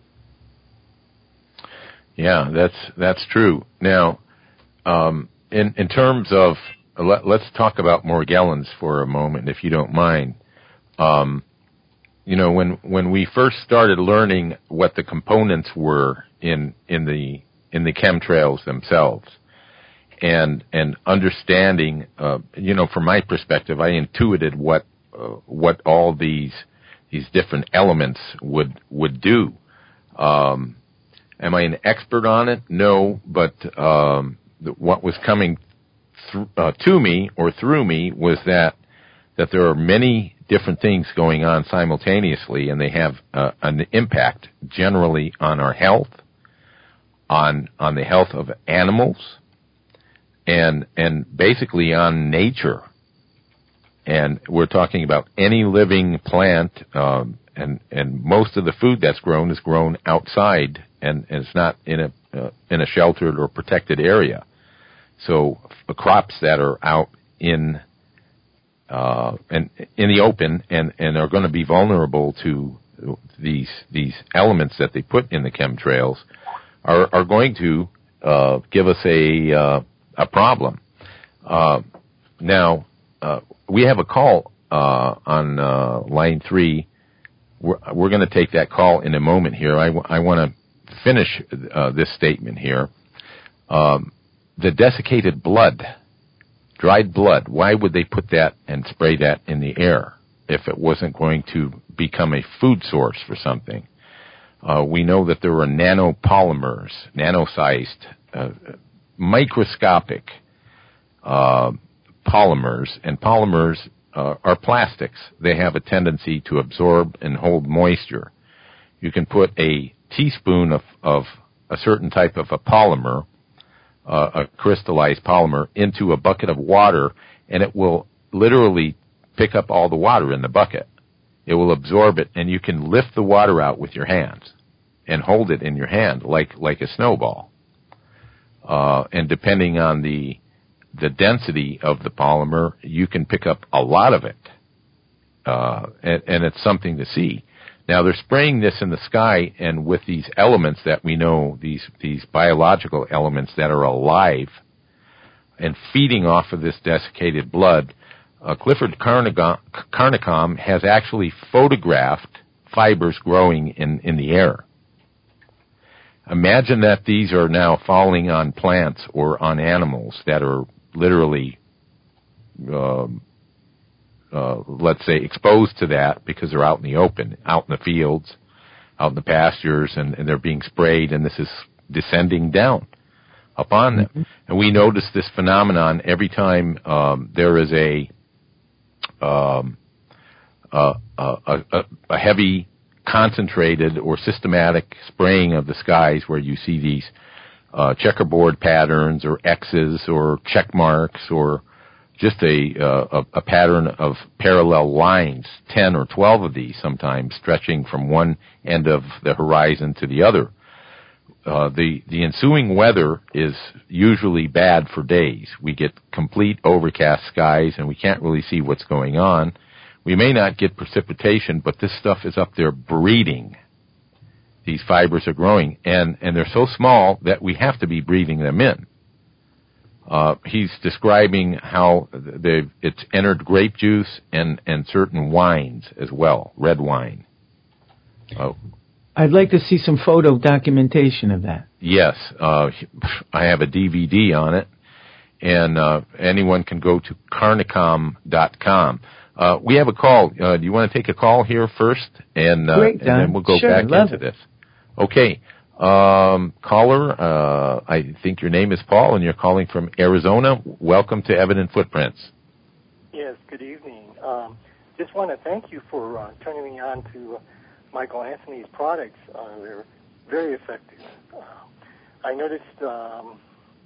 S2: Yeah, that's that's true. Now, um, in in terms of, let, let's talk about Morgellons for a moment, if you don't mind. Um, you know, when when we first started learning what the components were in in the in the chemtrails themselves, and and understanding, uh, you know, from my perspective, I intuited what uh, what all these these different elements would would do. Um, am I an expert on it? No, but um, what was coming th- uh, to me or through me was that that there are many different things going on simultaneously, and they have uh, an impact generally on our health, on on the health of animals, and and basically on nature. And we're talking about any living plant, um, and and most of the food that's grown is grown outside, and, and it's not in a uh, in a sheltered or protected area. So uh, crops that are out in uh, and in the open and, and are going to be vulnerable to these these elements that they put in the chemtrails are are going to uh, give us a uh, a problem. Uh, now uh, we have a call uh, on uh, line three. We're, we're going to take that call in a moment here. I, w- I want to finish uh, this statement here. Um, the desiccated blood, dried blood, why would they put that and spray that in the air if it wasn't going to become a food source for something? Uh, we know that there are nanopolymers, nano-sized, uh, microscopic uh, polymers, and polymers uh, are plastics. They have a tendency to absorb and hold moisture. You can put a teaspoon of, of a certain type of a polymer, uh, a crystallized polymer, into a bucket of water, and it will literally pick up all the water in the bucket. It will absorb it, and you can lift the water out with your hands and hold it in your hand like like a snowball. Uh, and depending on the the density of the polymer, you can pick up a lot of it, uh, and, and it's something to see. Now they're spraying this in the sky, and with these elements that we know, these these biological elements that are alive, and feeding off of this desiccated blood. Uh, Clifford Carnicom has actually photographed fibers growing in, in the air. Imagine that these are now falling on plants or on animals that are literally, uh, uh, let's say, exposed to that because they're out in the open, out in the fields, out in the pastures, and, and they're being sprayed, and this is descending down upon them. Mm-hmm. And we notice this phenomenon every time um, there is a Um, uh, uh, a, a heavy, concentrated, or systematic spraying of the skies, where you see these uh, checkerboard patterns, or X's, or check marks, or just a, uh, a a pattern of parallel lines, ten or twelve of these sometimes, stretching from one end of the horizon to the other.
S1: Uh, the, the ensuing weather is usually bad for days. We get complete overcast skies and we can't really see what's going on. We may not get precipitation, but this stuff is up there breeding. These fibers are growing, and, and they're so small that we have to be breathing them in. Uh, he's describing how they've, it's entered grape juice and, and certain wines as well, red wine. Oh.
S3: I'd like to see some photo documentation of that.
S1: Yes, uh, I have a D V D on it, and uh, anyone can go to carnicom dot com. Uh, we have a call. Uh, do you want to take a call here first, and, uh,
S3: Great,
S1: and then we'll go
S3: sure,
S1: back
S3: love
S1: into
S3: it.
S1: this? Okay, um, caller. Uh, I think your name is Paul, and you're calling from Arizona. Welcome to Evident Footprints.
S4: Yes. Good evening. Um, just want to thank you for uh, turning me on to Uh, Michael Anthony's products. Uh, they're very effective. Uh, I noticed um,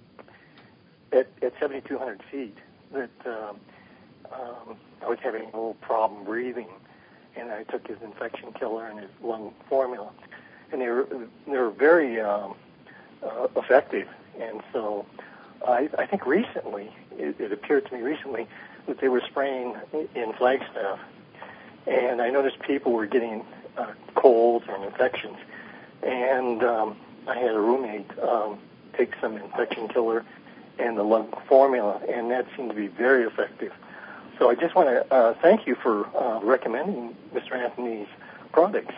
S4: at, at seventy-two hundred feet that um, um, I was having a little problem breathing, and I took his infection killer and his lung formula, and they were they were very um, uh, effective. And so I, I think recently, it, it appeared to me recently that they were spraying in Flagstaff, and I noticed people were getting Uh, colds and infections, and um, I had a roommate um, take some infection killer and the lung formula, and that seemed to be very effective. So I just want to uh, thank you for uh, recommending Mister Anthony's products.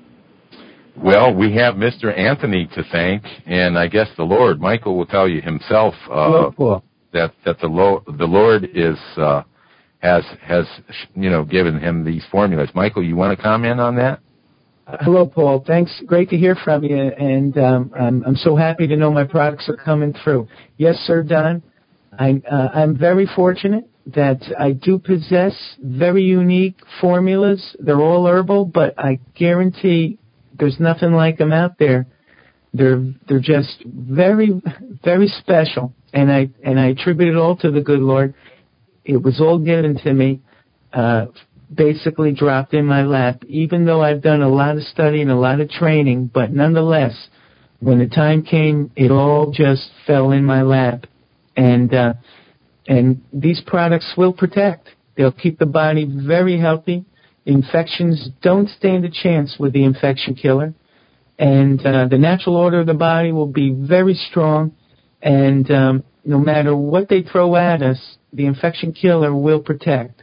S1: Well, we have Mister Anthony to thank, and I guess the Lord, Michael will tell you himself uh,
S3: Hello,
S1: that that the Lord, the Lord is uh, has has you know given him these formulas. Michael, you want to comment on that?
S3: Hello, Paul. Thanks. Great to hear from you, and um, I'm, I'm so happy to know my products are coming through. Yes, sir, Don. I, uh, I'm very fortunate that I do possess very unique formulas. They're all herbal, but I guarantee there's nothing like them out there. They're they're just very very special, and I and I attribute it all to the good Lord. It was all given to me. Uh, basically dropped in my lap, even though I've done a lot of study and a lot of training, but nonetheless, when the time came, it all just fell in my lap. And, uh, and these products will protect. They'll keep the body very healthy. Infections don't stand a chance with the infection killer. And, uh, the natural order of the body will be very strong. And, um, no matter what they throw at us, the infection killer will protect.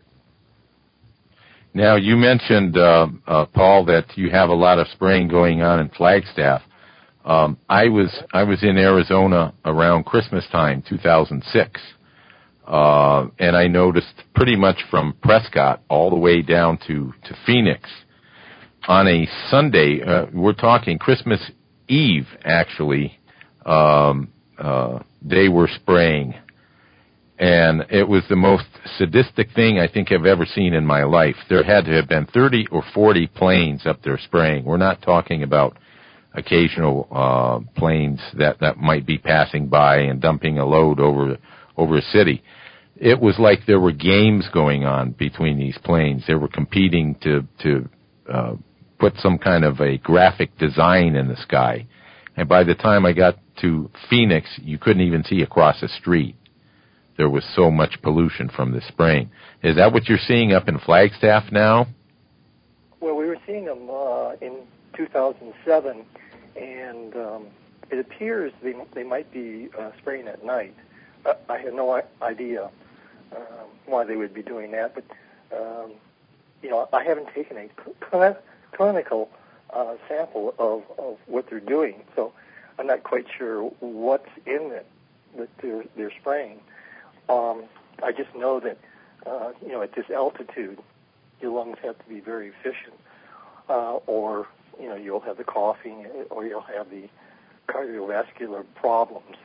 S1: Now, you mentioned, uh, uh, Paul, that you have a lot of spraying going on in Flagstaff. Um, I was I was in Arizona around Christmas time, two thousand six, uh, and I noticed pretty much from Prescott all the way down to, to Phoenix on a Sunday. Uh, we're talking Christmas Eve, actually. Um, uh, they were spraying. And it was the most sadistic thing I think I've ever seen in my life. There had to have been thirty or forty planes up there spraying. We're not talking about occasional uh, planes that, that might be passing by and dumping a load over over a city. It was like there were games going on between these planes. They were competing to to uh, put some kind of a graphic design in the sky. And by the time I got to Phoenix, you couldn't even see across the street. There was so much pollution from the spraying. Is that what you're seeing up in Flagstaff now?
S4: Well, we were seeing them uh, in two thousand seven, and um, it appears they they might be uh, spraying at night. Uh, I have no idea um, why they would be doing that, but um, you know, I haven't taken a cl- clinical uh, sample of, of what they're doing, so I'm not quite sure what's in it that they're they're spraying. Um, I just know that, uh, you know, at this altitude, your lungs have to be very efficient, uh, or, you know, you'll have the coughing or you'll have the cardiovascular problems.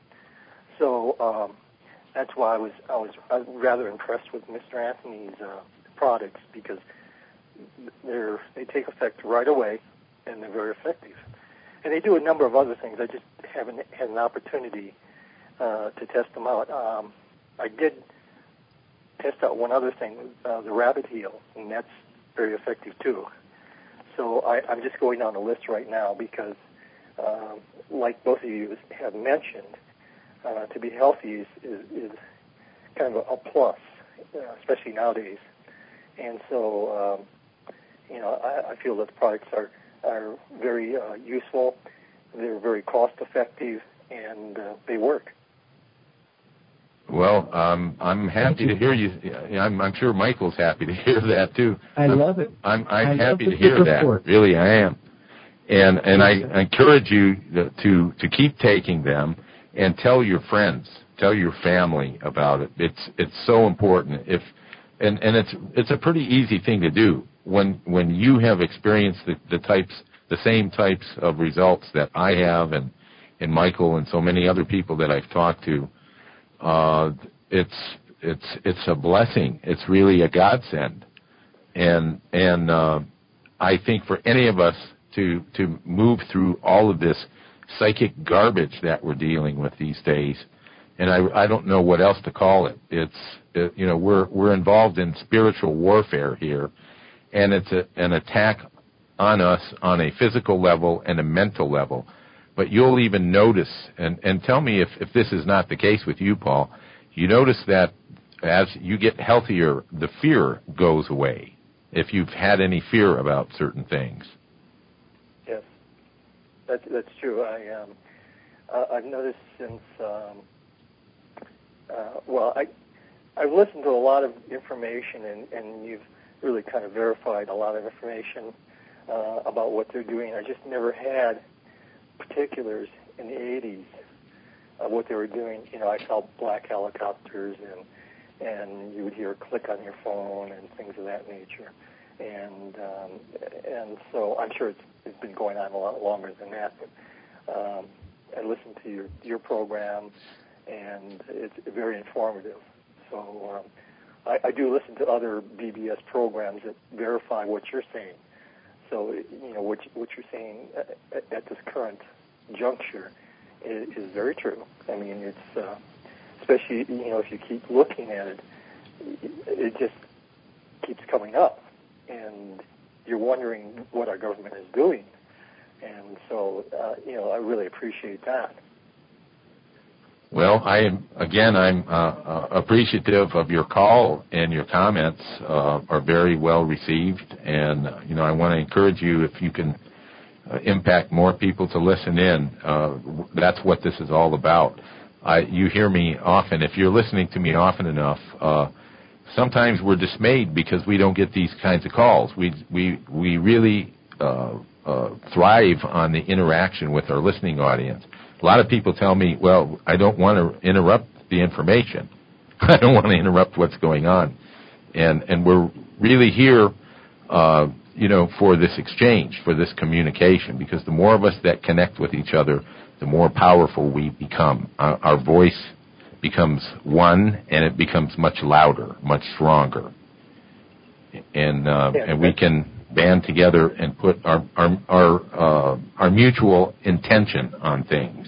S4: So um, that's why I was, I was I was rather impressed with Mister Anthony's uh, products, because they're, they take effect right away and they're very effective. And they do a number of other things. I just haven't had an opportunity uh, to test them out. Um, I did test out one other thing, uh, the rabbit heel, and that's very effective too. So I, I'm just going down the list right now because uh, like both of you have mentioned, uh, to be healthy is, is, is kind of a, a plus, uh, especially nowadays. And so, um, you know, I, I feel that the products are, are very uh, useful, they're very cost-effective, and uh, they work.
S2: Well, um, I'm happy to hear you. I'm, I'm sure Michael's happy to hear that too.
S3: I
S2: I'm,
S3: love it.
S2: I'm, I'm
S3: I
S2: happy
S3: love
S2: to hear
S3: report.
S2: that. Really, I am. And and I encourage you to to keep taking them and tell your friends, tell your family about it. It's it's so important. If and, and it's it's a pretty easy thing to do when when you have experienced the, the types the same types of results that I have and and Michael and so many other people that I've talked to. Uh, it's it's it's a blessing. It's really a godsend, and and uh, I think for any of us to to move through all of this psychic garbage that we're dealing with these days, and I I don't know what else to call it. It's it, you know we're we're involved in spiritual warfare here, and it's a, an attack on us on a physical level and a mental level. But you'll even notice, and, and tell me if, if this is not the case with you, Paul, you notice that as you get healthier, the fear goes away, if you've had any fear about certain things.
S4: Yes, that's, that's true. I, um, uh, I've noticed since, um, uh, well, I, I've listened to a lot of information, and, and you've really kind of verified a lot of information uh, about what they're doing. I just never had particulars in the eighties of what they were doing. You know, I saw black helicopters, and and you would hear a click on your phone and things of that nature. And um, and so I'm sure it's, it's been going on a lot longer than that. But um, I listened to your your program, and it's very informative. So um, I, I do listen to other B B S programs that verify what you're saying. So, you know, what, what you're saying at, at this current juncture is, is very true. I mean, it's, uh, especially, you know, if you keep looking at it, it just keeps coming up. And you're wondering what our government is doing. And so, uh, you know, I really appreciate that.
S2: Well, I am, again, I'm uh, uh, appreciative of your call, and your comments uh, are very well received. And, uh, you know, I want to encourage you, if you can uh, impact more people to listen in, uh, that's what this is all about. I, you hear me often. If you're listening to me often enough, uh, sometimes we're dismayed because we don't get these kinds of calls. We, we, we really uh, uh, thrive on the interaction with our listening audience. A lot of people tell me, well, I don't want to interrupt the information. I don't want to interrupt what's going on. And and we're really here, uh, you know, for this exchange, for this communication, because the more of us that connect with each other, the more powerful we become. Our, our voice becomes one, and it becomes much louder, much stronger. And uh,
S4: yeah,
S2: and we can band together and put our our our, uh, our mutual intention on things.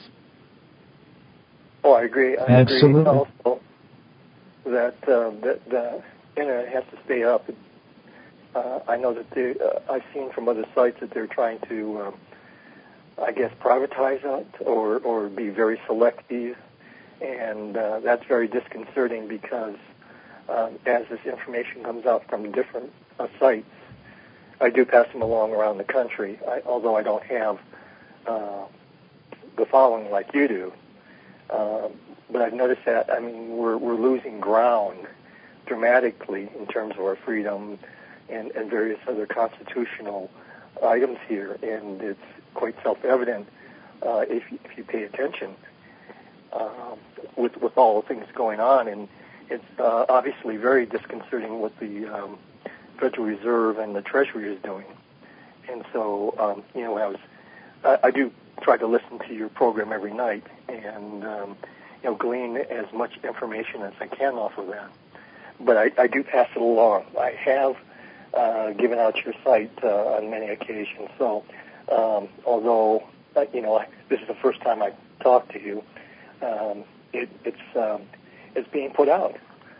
S4: Oh, I agree. I
S3: Absolutely.
S4: agree also that uh, that the internet has to stay up. Uh, I know that they, uh, I've seen from other sites that they're trying to, um, I guess, privatize it or or be very selective, and uh, that's very disconcerting because um, as this information comes out from different uh, sites, I do pass them along around the country, I, although I don't have uh, the following like you do. Uh, but I've noticed that, I mean, we're, we're losing ground dramatically in terms of our freedom and, and various other constitutional items here, and it's quite self-evident uh, if, you, if you pay attention uh, with, with all the things going on. And it's uh, obviously very disconcerting what the um, Federal Reserve and the Treasury is doing. And so, um, you know, I was, I, I do try to listen to your program every night and, um, you know, glean as much information as I can off of that. But I, I do pass it along. I have uh, given out your site uh, on many occasions. So, um, although, uh, you know, I, this is the first time I talked to you, um, it, it's um, it's being put out.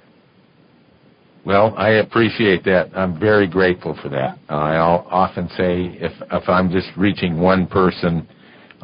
S2: Well, I appreciate that. I'm very grateful for that. Uh, I'll often say if if I'm just reaching one person,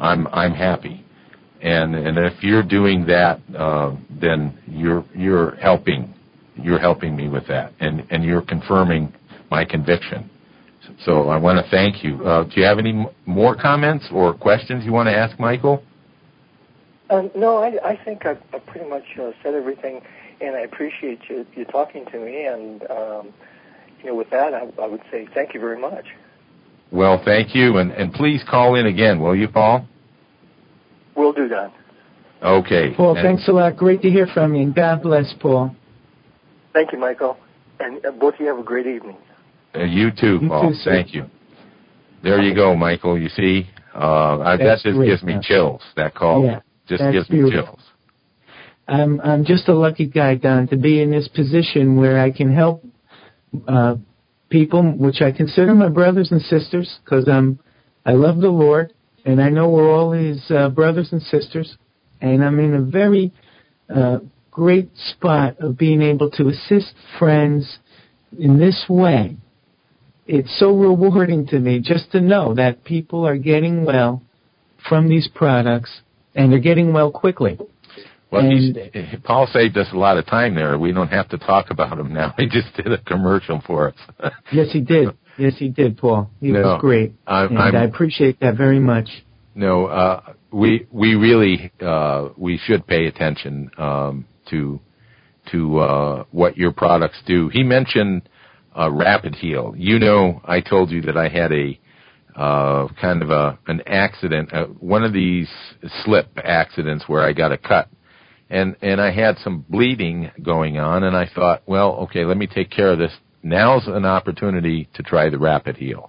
S2: I'm I'm happy. And and if you're doing that, uh, then you're you're helping you're helping me with that, and and you're confirming my conviction. So I want to thank you. Uh, do you have any m- more comments or questions you want to ask Michael?
S4: Um, no, I, I think I've, I've pretty much uh, said everything, and I appreciate you, you talking to me. And um, you know, with that, I, I would say thank you very much.
S2: Well, thank you, and and please call in again, will you, Paul?
S4: We'll do that.
S2: Okay.
S3: Paul,
S2: and,
S3: thanks a lot. Great to hear from you, and God bless, Paul.
S4: Thank you, Michael. And uh, both of you have a great evening.
S2: Uh, you too,
S3: You
S2: Paul.
S3: too, sir.
S2: Thank you. There you go, Michael. You see, uh, I, that just
S3: great,
S2: gives me
S3: yeah.
S2: chills. That call
S3: Yeah,
S2: just
S3: that's
S2: gives me
S3: beautiful.
S2: chills.
S3: I'm I'm just a lucky guy, Don, to be in this position where I can help uh, people, which I consider my brothers and sisters, because I'm I love the Lord, and I know we're all His uh, brothers and sisters, and I'm in a very uh, great spot of being able to assist friends in this way. It's so rewarding to me just to know that people are getting well from these products, and they're getting well quickly.
S2: Well,
S3: And-
S2: he's, Paul saved us a lot of time there. We don't have to talk about him now. He just did a commercial for us.
S3: Yes, he did. Yes, he did, Paul. He
S2: No,
S3: was great,
S2: I'm,
S3: and
S2: I'm,
S3: I appreciate that very much.
S2: No, uh, we we really uh, we should pay attention um, to to uh, what your products do. He mentioned uh, Rapid Heal. You know, I told you that I had a uh, kind of a an accident, uh, one of these slip accidents where I got a cut, and and I had some bleeding going on, and I thought, well, okay, let me take care of this. Now's an opportunity to try the Rapid Heal.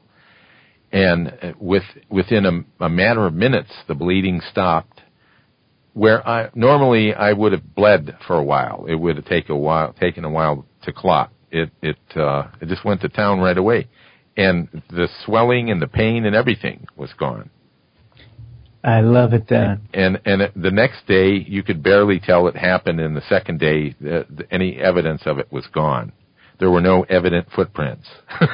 S2: And with within a, a matter of minutes, the bleeding stopped. Where I normally I would have bled for a while. It would have taken a while, taken a while to clot. It it uh, it just went to town right away, and the swelling and the pain and everything was gone.
S3: I love it, Dan.
S2: And and the next day, you could barely tell it happened. And the second day, the, the, any evidence of it was gone. There were no evident footprints.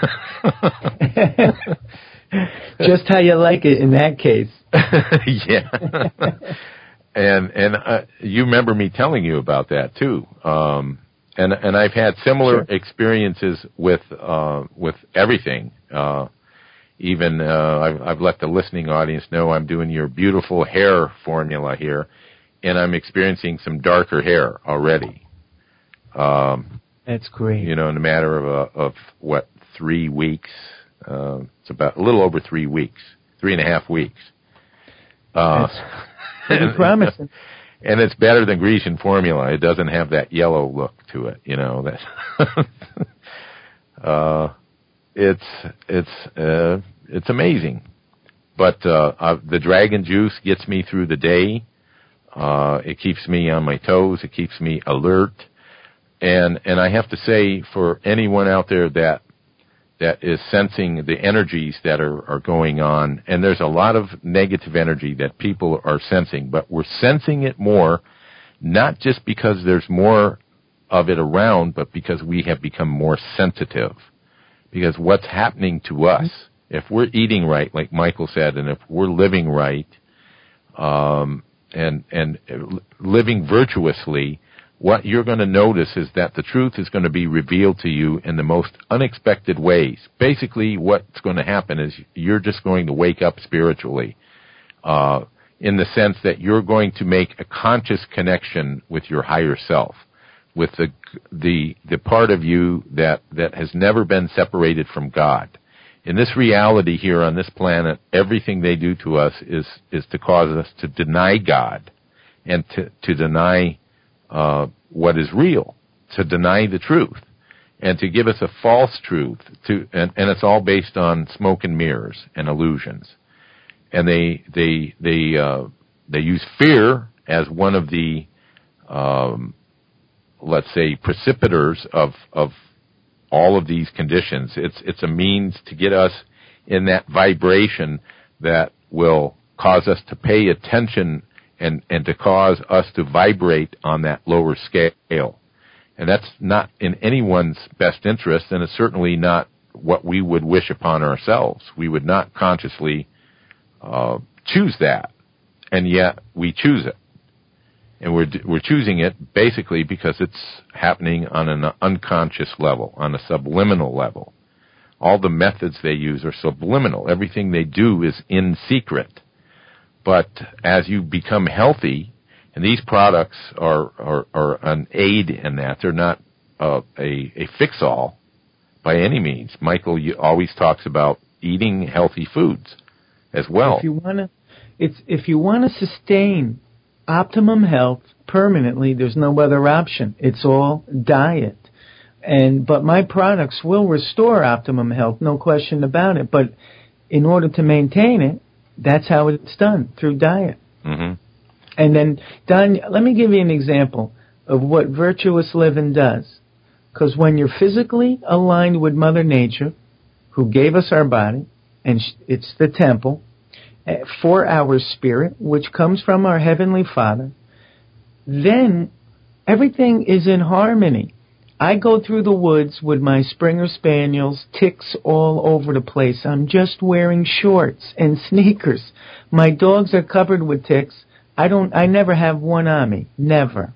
S3: Just how you like it in that case.
S2: Yeah. and and uh, you remember me telling you about that too. Um, and and I've had similar
S3: Sure.
S2: experiences with uh, with everything. Uh, even uh, I've, I've let the listening audience know I'm doing your beautiful hair formula here, and I'm experiencing some darker hair already. Um,
S3: That's great.
S2: you know, in a matter of uh, of what three weeks. Uh, it's about a little over three weeks, three and a half weeks. Uh,
S3: That's pretty promising.
S2: And it's better than Grecian formula. It doesn't have that yellow look to it, you know. That uh, it's it's uh, it's amazing. But uh, uh, the dragon juice gets me through the day. Uh, it keeps me on my toes. It keeps me alert. And and I have to say, for anyone out there that that is sensing the energies that are, are going on, and there's a lot of negative energy that people are sensing, but we're sensing it more, not just because there's more of it around, but because we have become more sensitive. Because what's happening to us, if we're eating right, like Michael said, and if we're living right, um, and and living virtuously, what you're going to notice is that the truth is going to be revealed to you in the most unexpected ways. Basically, what's going to happen is you're just going to wake up spiritually, uh, in the sense that you're going to make a conscious connection with your higher self, with the the the part of you that, that has never been separated from God. In this reality here on this planet, everything they do to us is, is to cause us to deny God and to, to deny Uh, what is real, to deny the truth, and to give us a false truth. To and, and it's all based on smoke and mirrors and illusions. And they they they uh, they use fear as one of the um, let's say precipitors of of all of these conditions. It's it's a means to get us in that vibration that will cause us to pay attention and, and to cause us to vibrate on that lower scale. And that's not in anyone's best interest, and it's certainly not what we would wish upon ourselves. We would not consciously uh, choose that. and yet we choose it. And we're we're choosing it basically because it's happening on an unconscious level, on a subliminal level. All the methods they use are subliminal. Everything they do is in secret. But as you become healthy, and these products are, are, are an aid in that, they're not uh, a, a fix-all by any means. Michael always talks about eating healthy foods as well.
S3: If you want to, it's if you want to sustain optimum health permanently, there's no other option. It's all diet. And but my products will restore optimum health, no question about it. But in order to maintain it, that's how it's done, through diet.
S2: Mm-hmm.
S3: And then, Don, let me give you an example of what virtuous living does. Because when you're physically aligned with Mother Nature, who gave us our body, and it's the temple, for our spirit, which comes from our Heavenly Father, then everything is in harmony. I go through the woods with my Springer Spaniels, ticks all over the place. I'm just wearing shorts and sneakers. My dogs are covered with ticks. I don't. I never have one on me. Never.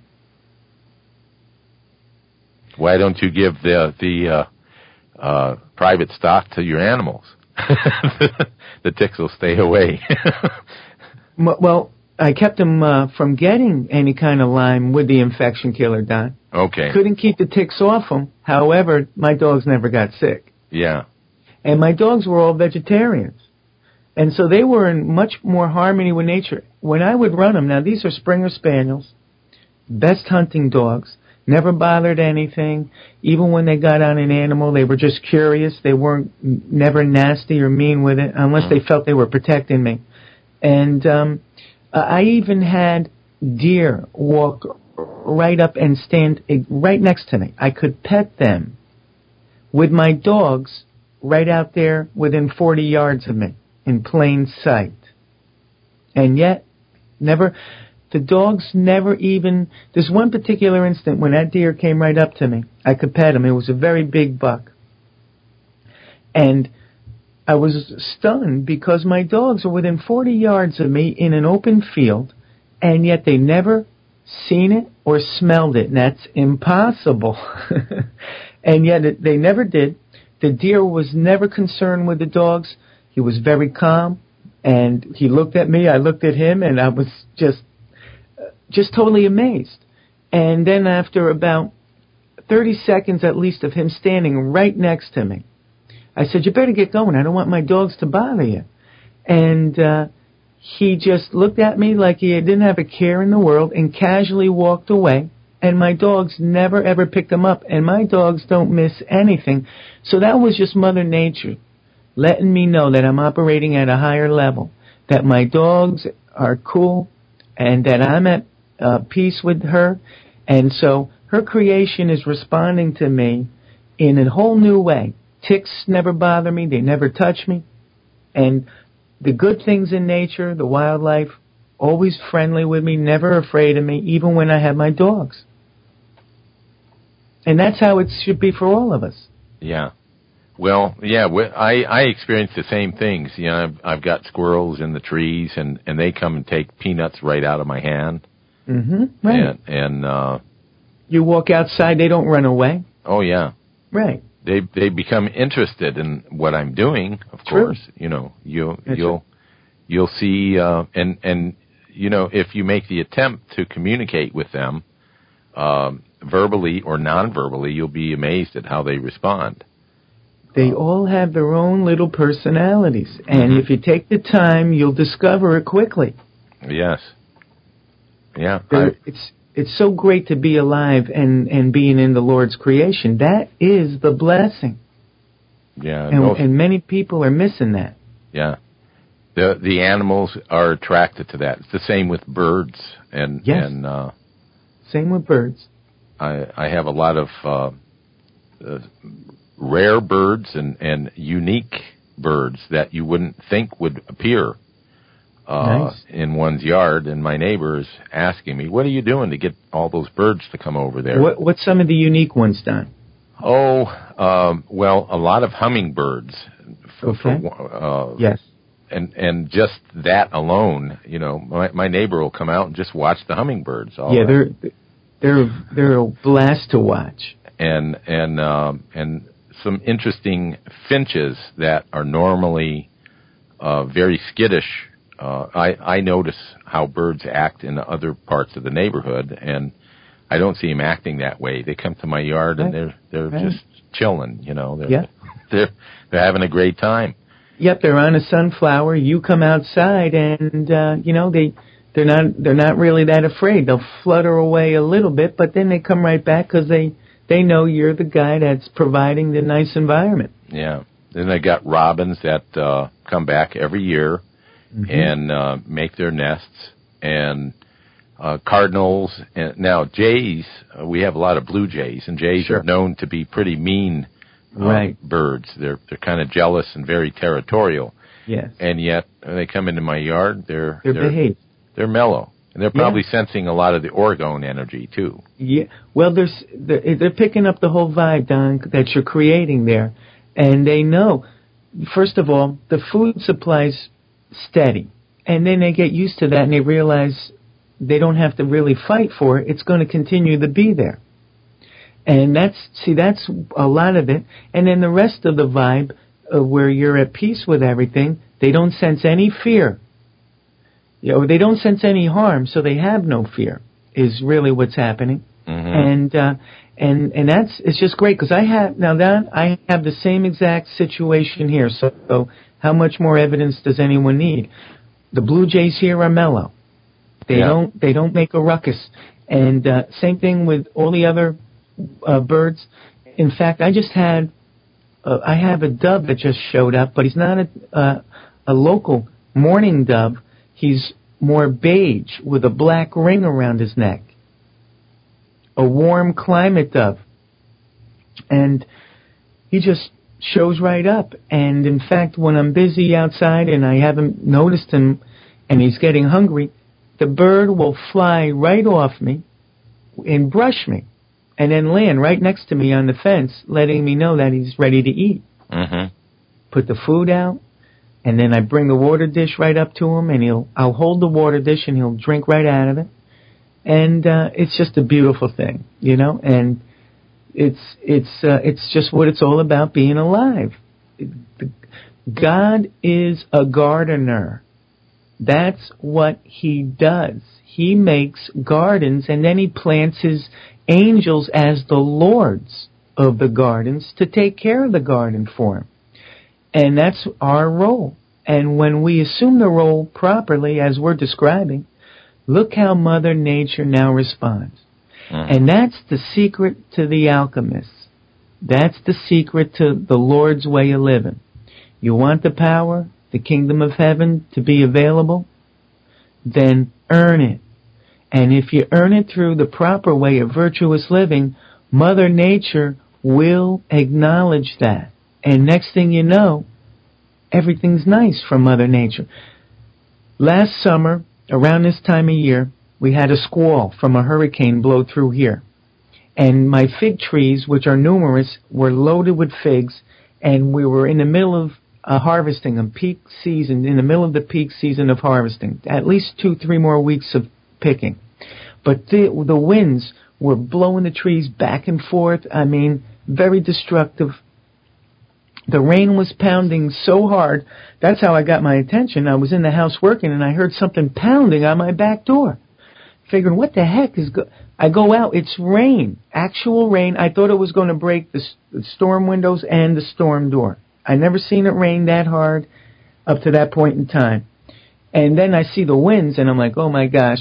S2: Why don't you give the the uh, uh, private stock to your animals? The ticks will stay away.
S3: Well, I kept them uh, from getting any kind of Lyme with the infection killer, Don.
S2: Okay.
S3: Couldn't keep the ticks off them. However, my dogs never got sick.
S2: Yeah.
S3: And my dogs were all vegetarians. And so they were in much more harmony with nature. When I would run them, now these are Springer Spaniels, best hunting dogs, never bothered anything. Even when they got on an animal, they were just curious. They weren't never nasty or mean with it, unless mm-hmm. they felt they were protecting me. And um, I even had deer walk right up and stand right next to me. I could pet them with my dogs right out there within forty yards of me in plain sight. And yet, never, the dogs never even, there's one particular instant when that deer came right up to me. I could pet him. It was a very big buck. And I was stunned because my dogs are within forty yards of me in an open field, and yet they never seen it or smelled it, and that's impossible. And yet it, they never did. The deer was never concerned with the dogs. He was very calm, and he looked at me, I looked at him, and I was just just totally amazed. And then after about thirty seconds at least of him standing right next to me, I said, "You better get going. I don't want my dogs to bother you." And uh, he just looked at me like he didn't have a care in the world and casually walked away. And my dogs never, ever picked him up. And my dogs don't miss anything. So that was just Mother Nature letting me know that I'm operating at a higher level, that my dogs are cool, and that I'm at uh, peace with her. And so her creation is responding to me in a whole new way. Ticks never bother me. They never touch me. And the good things in nature, the wildlife, always friendly with me, never afraid of me, even when I have my dogs. And that's how it should be for all of us.
S2: Yeah. Well, yeah, I, I experience the same things. You know, I've, I've got squirrels in the trees, and, and they come and take peanuts right out of my hand.
S3: Mm-hmm. Right.
S2: And, and uh,
S3: you walk outside, they don't run away.
S2: Oh, yeah.
S3: Right.
S2: They they become interested in what I'm doing. Of
S3: True.
S2: course, you know you'll
S3: That's
S2: you'll
S3: true.
S2: you'll see, uh, and and you know if you make the attempt to communicate with them, um, verbally or non-verbally, you'll be amazed at how they respond.
S3: They all have their own little personalities, and
S2: Mm-hmm.
S3: if you take the time, you'll discover it quickly.
S2: Yes. Yeah.
S3: There,
S2: I,
S3: it's it's so great to be alive and, and being in the Lord's creation. That is the blessing.
S2: yeah.
S3: And,
S2: no,
S3: and many people are missing that.
S2: yeah. The the animals are attracted to that. It's the same with birds, and
S3: Yes.
S2: and uh,
S3: Same with birds.
S2: I I have a lot of uh, uh, rare birds and and unique birds that you wouldn't think would appear uh,
S3: Nice.
S2: in one's yard. And my neighbor is asking me, "What are you doing to get all those birds to come over there?"
S3: What what's some of the unique ones, Don?
S2: Oh, um, well, a lot of hummingbirds. For,
S3: Okay.
S2: for, uh,
S3: Yes.
S1: and and just that alone, you know, my, my neighbor will come out and just watch the hummingbirds. All
S3: yeah,
S1: right.
S3: they're they're they're a blast to watch.
S1: And and um, and some interesting finches that are normally uh, very skittish. Uh, I I notice how birds act in other parts of the neighborhood, and I don't see them acting that way. They come to my yard and they're they're
S3: right.
S1: just chilling, you know. They're,
S3: yeah.
S1: they're they're having a great time.
S3: Yep, they're on a sunflower. You come outside, and uh, you know they they're not they're not really that afraid. They'll flutter away a little bit, but then they come right back because they they know you're the guy that's providing the nice environment.
S1: Yeah. Then they got robins that uh, come back every year mm-hmm. and uh, make their nests, and uh, cardinals. And now jays, uh, we have a lot of blue jays, and jays
S3: sure.
S1: are known to be pretty mean uh,
S3: right.
S1: birds. They're they're kind of jealous and very territorial.
S3: Yes.
S1: And yet when they come into my yard, they're
S3: they're,
S1: they're
S3: behaved.
S1: They're mellow. And they're probably
S3: yeah.
S1: sensing a lot of the orgone energy, too.
S3: Yeah. Well, there's, they're, they're picking up the whole vibe, Don, that you're creating there. And they know, first of all, the food supply's steady. And then they get used to that and they realize they don't have to really fight for it. It's going to continue to be there. And that's, see, that's a lot of it. And then the rest of the vibe, uh, where you're at peace with everything, they don't sense any fear. You know, they don't sense any harm, so they have no fear, is really what's happening.
S1: Mm-hmm.
S3: And, uh, and, and that's, it's just great, because I have, now that, I have the same exact situation here, so, so how much more evidence does anyone need? The blue jays here are mellow. They
S1: yeah.
S3: don't, they don't make a ruckus. And, uh, same thing with all the other, uh, birds. In fact, I just had, uh, I have a dove that just showed up, but he's not a, uh, a local mourning dove. He's more beige with a black ring around his neck. A warm climate dove. And he just shows right up. And in fact, when I'm busy outside and I haven't noticed him and he's getting hungry, the bird will fly right off me and brush me and then land right next to me on the fence, letting me know that he's ready to eat.
S1: Mm-hmm.
S3: Put the food out. And then I bring the water dish right up to him, and he'll I'll hold the water dish, and he'll drink right out of it. And uh, it's just a beautiful thing, you know. And it's it's uh, it's just what it's all about, being alive. God is a gardener. That's what He does. He makes gardens, and then He plants His angels as the lords of the gardens to take care of the garden for Him. And that's our role. And when we assume the role properly, as we're describing, look how Mother Nature now responds. Mm. And that's the secret to the alchemists. That's the secret to the Lord's way of living. You want the power, the kingdom of heaven to be available? Then earn it. And if you earn it through the proper way of virtuous living, Mother Nature will acknowledge that. And next thing you know, everything's nice from Mother Nature. Last summer, around this time of year, we had a squall from a hurricane blow through here. And my fig trees, which are numerous, were loaded with figs, and we were in the middle of uh, harvesting, a peak season, in the middle of the peak season of harvesting. At least two, three more weeks of picking. But the, the winds were blowing the trees back and forth. I mean, very destructive. The rain was pounding so hard, that's how I got my attention. I was in the house working, and I heard something pounding on my back door. Figuring, what the heck is go- I go out, it's rain, actual rain. I thought it was going to break the, s- the storm windows and the storm door. I never seen it rain that hard up to that point in time. And then I see the winds, and I'm like, oh my gosh.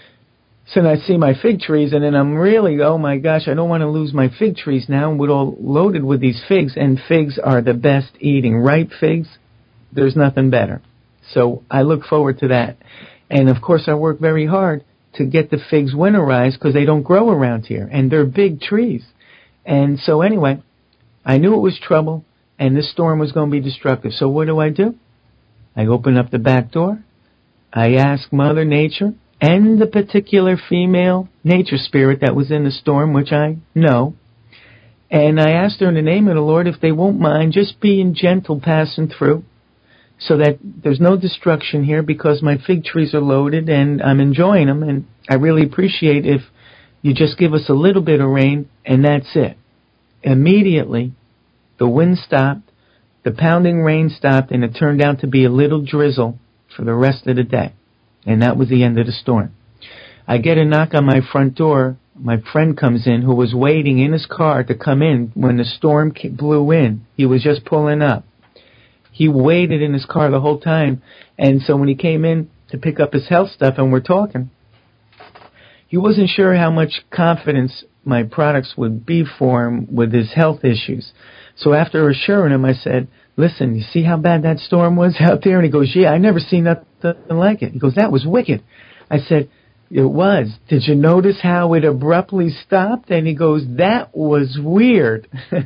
S3: So then I see my fig trees, and then I'm really, oh my gosh, I don't want to lose my fig trees now. We're all loaded with these figs, and figs are the best eating. Ripe figs, there's nothing better. So I look forward to that. And of course I work very hard to get the figs winterized because they don't grow around here, and they're big trees. And so anyway, I knew it was trouble, and this storm was going to be destructive. So what do I do? I open up the back door. I ask Mother Nature and the particular female nature spirit that was in the storm, which I know. And I asked her in the name of the Lord if they won't mind just being gentle passing through. so that there's no destruction here because my fig trees are loaded and I'm enjoying them, and I really appreciate if you just give us a little bit of rain and that's it. Immediately, the wind stopped, the pounding rain stopped, and it turned out to be a little drizzle for the rest of the day. And that was the end of the storm. I get a knock on my front door. My friend comes in who was waiting in his car to come in when the storm blew in. He was just pulling up. He waited in his car the whole time. And so when he came in to pick up his health stuff and we're talking, he wasn't sure how much confidence my products would be for him with his health issues. So after assuring him, I said, listen, you see how bad that storm was out there? And he goes, yeah, I never seen nothing like it. He goes, that was wicked. I said, it was. Did you notice how it abruptly stopped? And he goes, that was weird.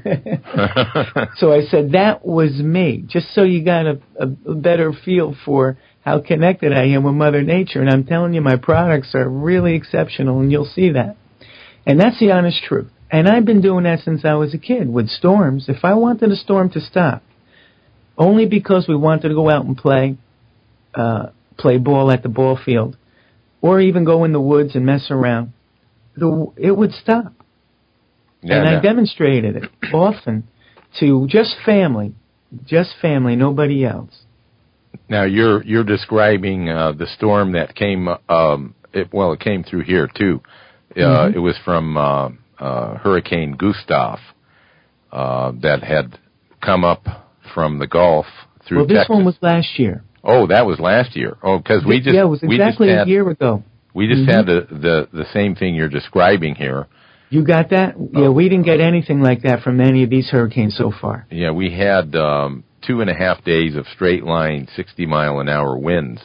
S3: So I said, that was me. Just so you got a, a, a better feel for how connected I am with Mother Nature. And I'm telling you, my products are really exceptional, and you'll see that. And that's the honest truth. And I've been doing that since I was a kid with storms. If I wanted a storm to stop, only because we wanted to go out and play, uh, play ball at the ball field, or even go in the woods and mess around, the, it would stop. Yeah, and no. I demonstrated it often to just family, just family, nobody else.
S2: Now you're you're describing uh, the storm that came. Um, it, well, it came through here too. Uh, mm-hmm. It was from uh, uh, Hurricane Gustav uh, that had come up from the Gulf through
S3: well, this
S2: Texas.
S3: One was last year.
S2: Oh, that was last year. Oh, because we just
S3: yeah, it was exactly
S2: had,
S3: a year ago.
S2: We just
S3: mm-hmm.
S2: had the, the the same thing you're describing here.
S3: You got that? Yeah, uh, we didn't get anything like that from any of these hurricanes so far.
S2: Yeah, we had um, two and a half days of straight line, sixty mile an hour winds,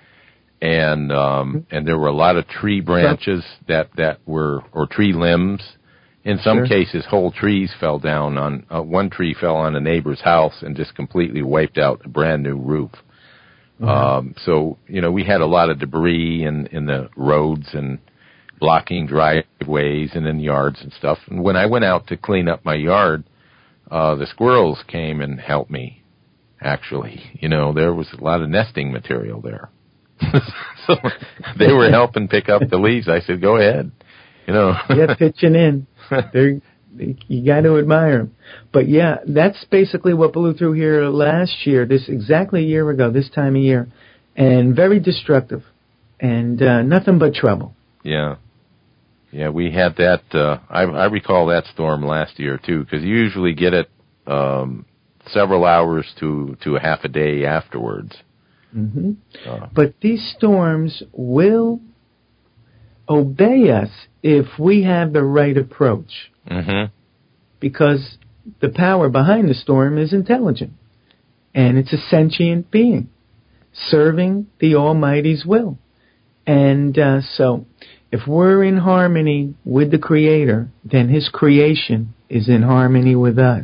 S2: and um, mm-hmm. and there were a lot of tree branches that that were or tree limbs. In some sure. cases, whole trees fell down on, uh, one tree fell on a neighbor's house and just completely wiped out a brand new roof. Mm-hmm. Um, so, you know, we had a lot of debris in, in the roads and blocking driveways and in yards and stuff. And when I went out to clean up my yard, uh, the squirrels came and helped me, actually. You know, there was a lot of nesting material there. So they were helping pick up the leaves. I said, go ahead. You know.
S3: Yeah, pitching in. They're, you got to admire them. But yeah, that's basically what blew through here last year, this exactly a year ago, this time of year, and very destructive, and uh, nothing but trouble.
S2: Yeah. Yeah, we had that, uh, I, I recall that storm last year too, because you usually get it um, several hours to, to a half a day afterwards.
S3: Mm-hmm. Uh, but these storms will obey us if we have the right approach.
S2: Mm-hmm.
S3: Because the power behind the storm is intelligent. And it's a sentient being serving the Almighty's will. And uh, so if we're in harmony with the Creator, then His creation is in harmony with us.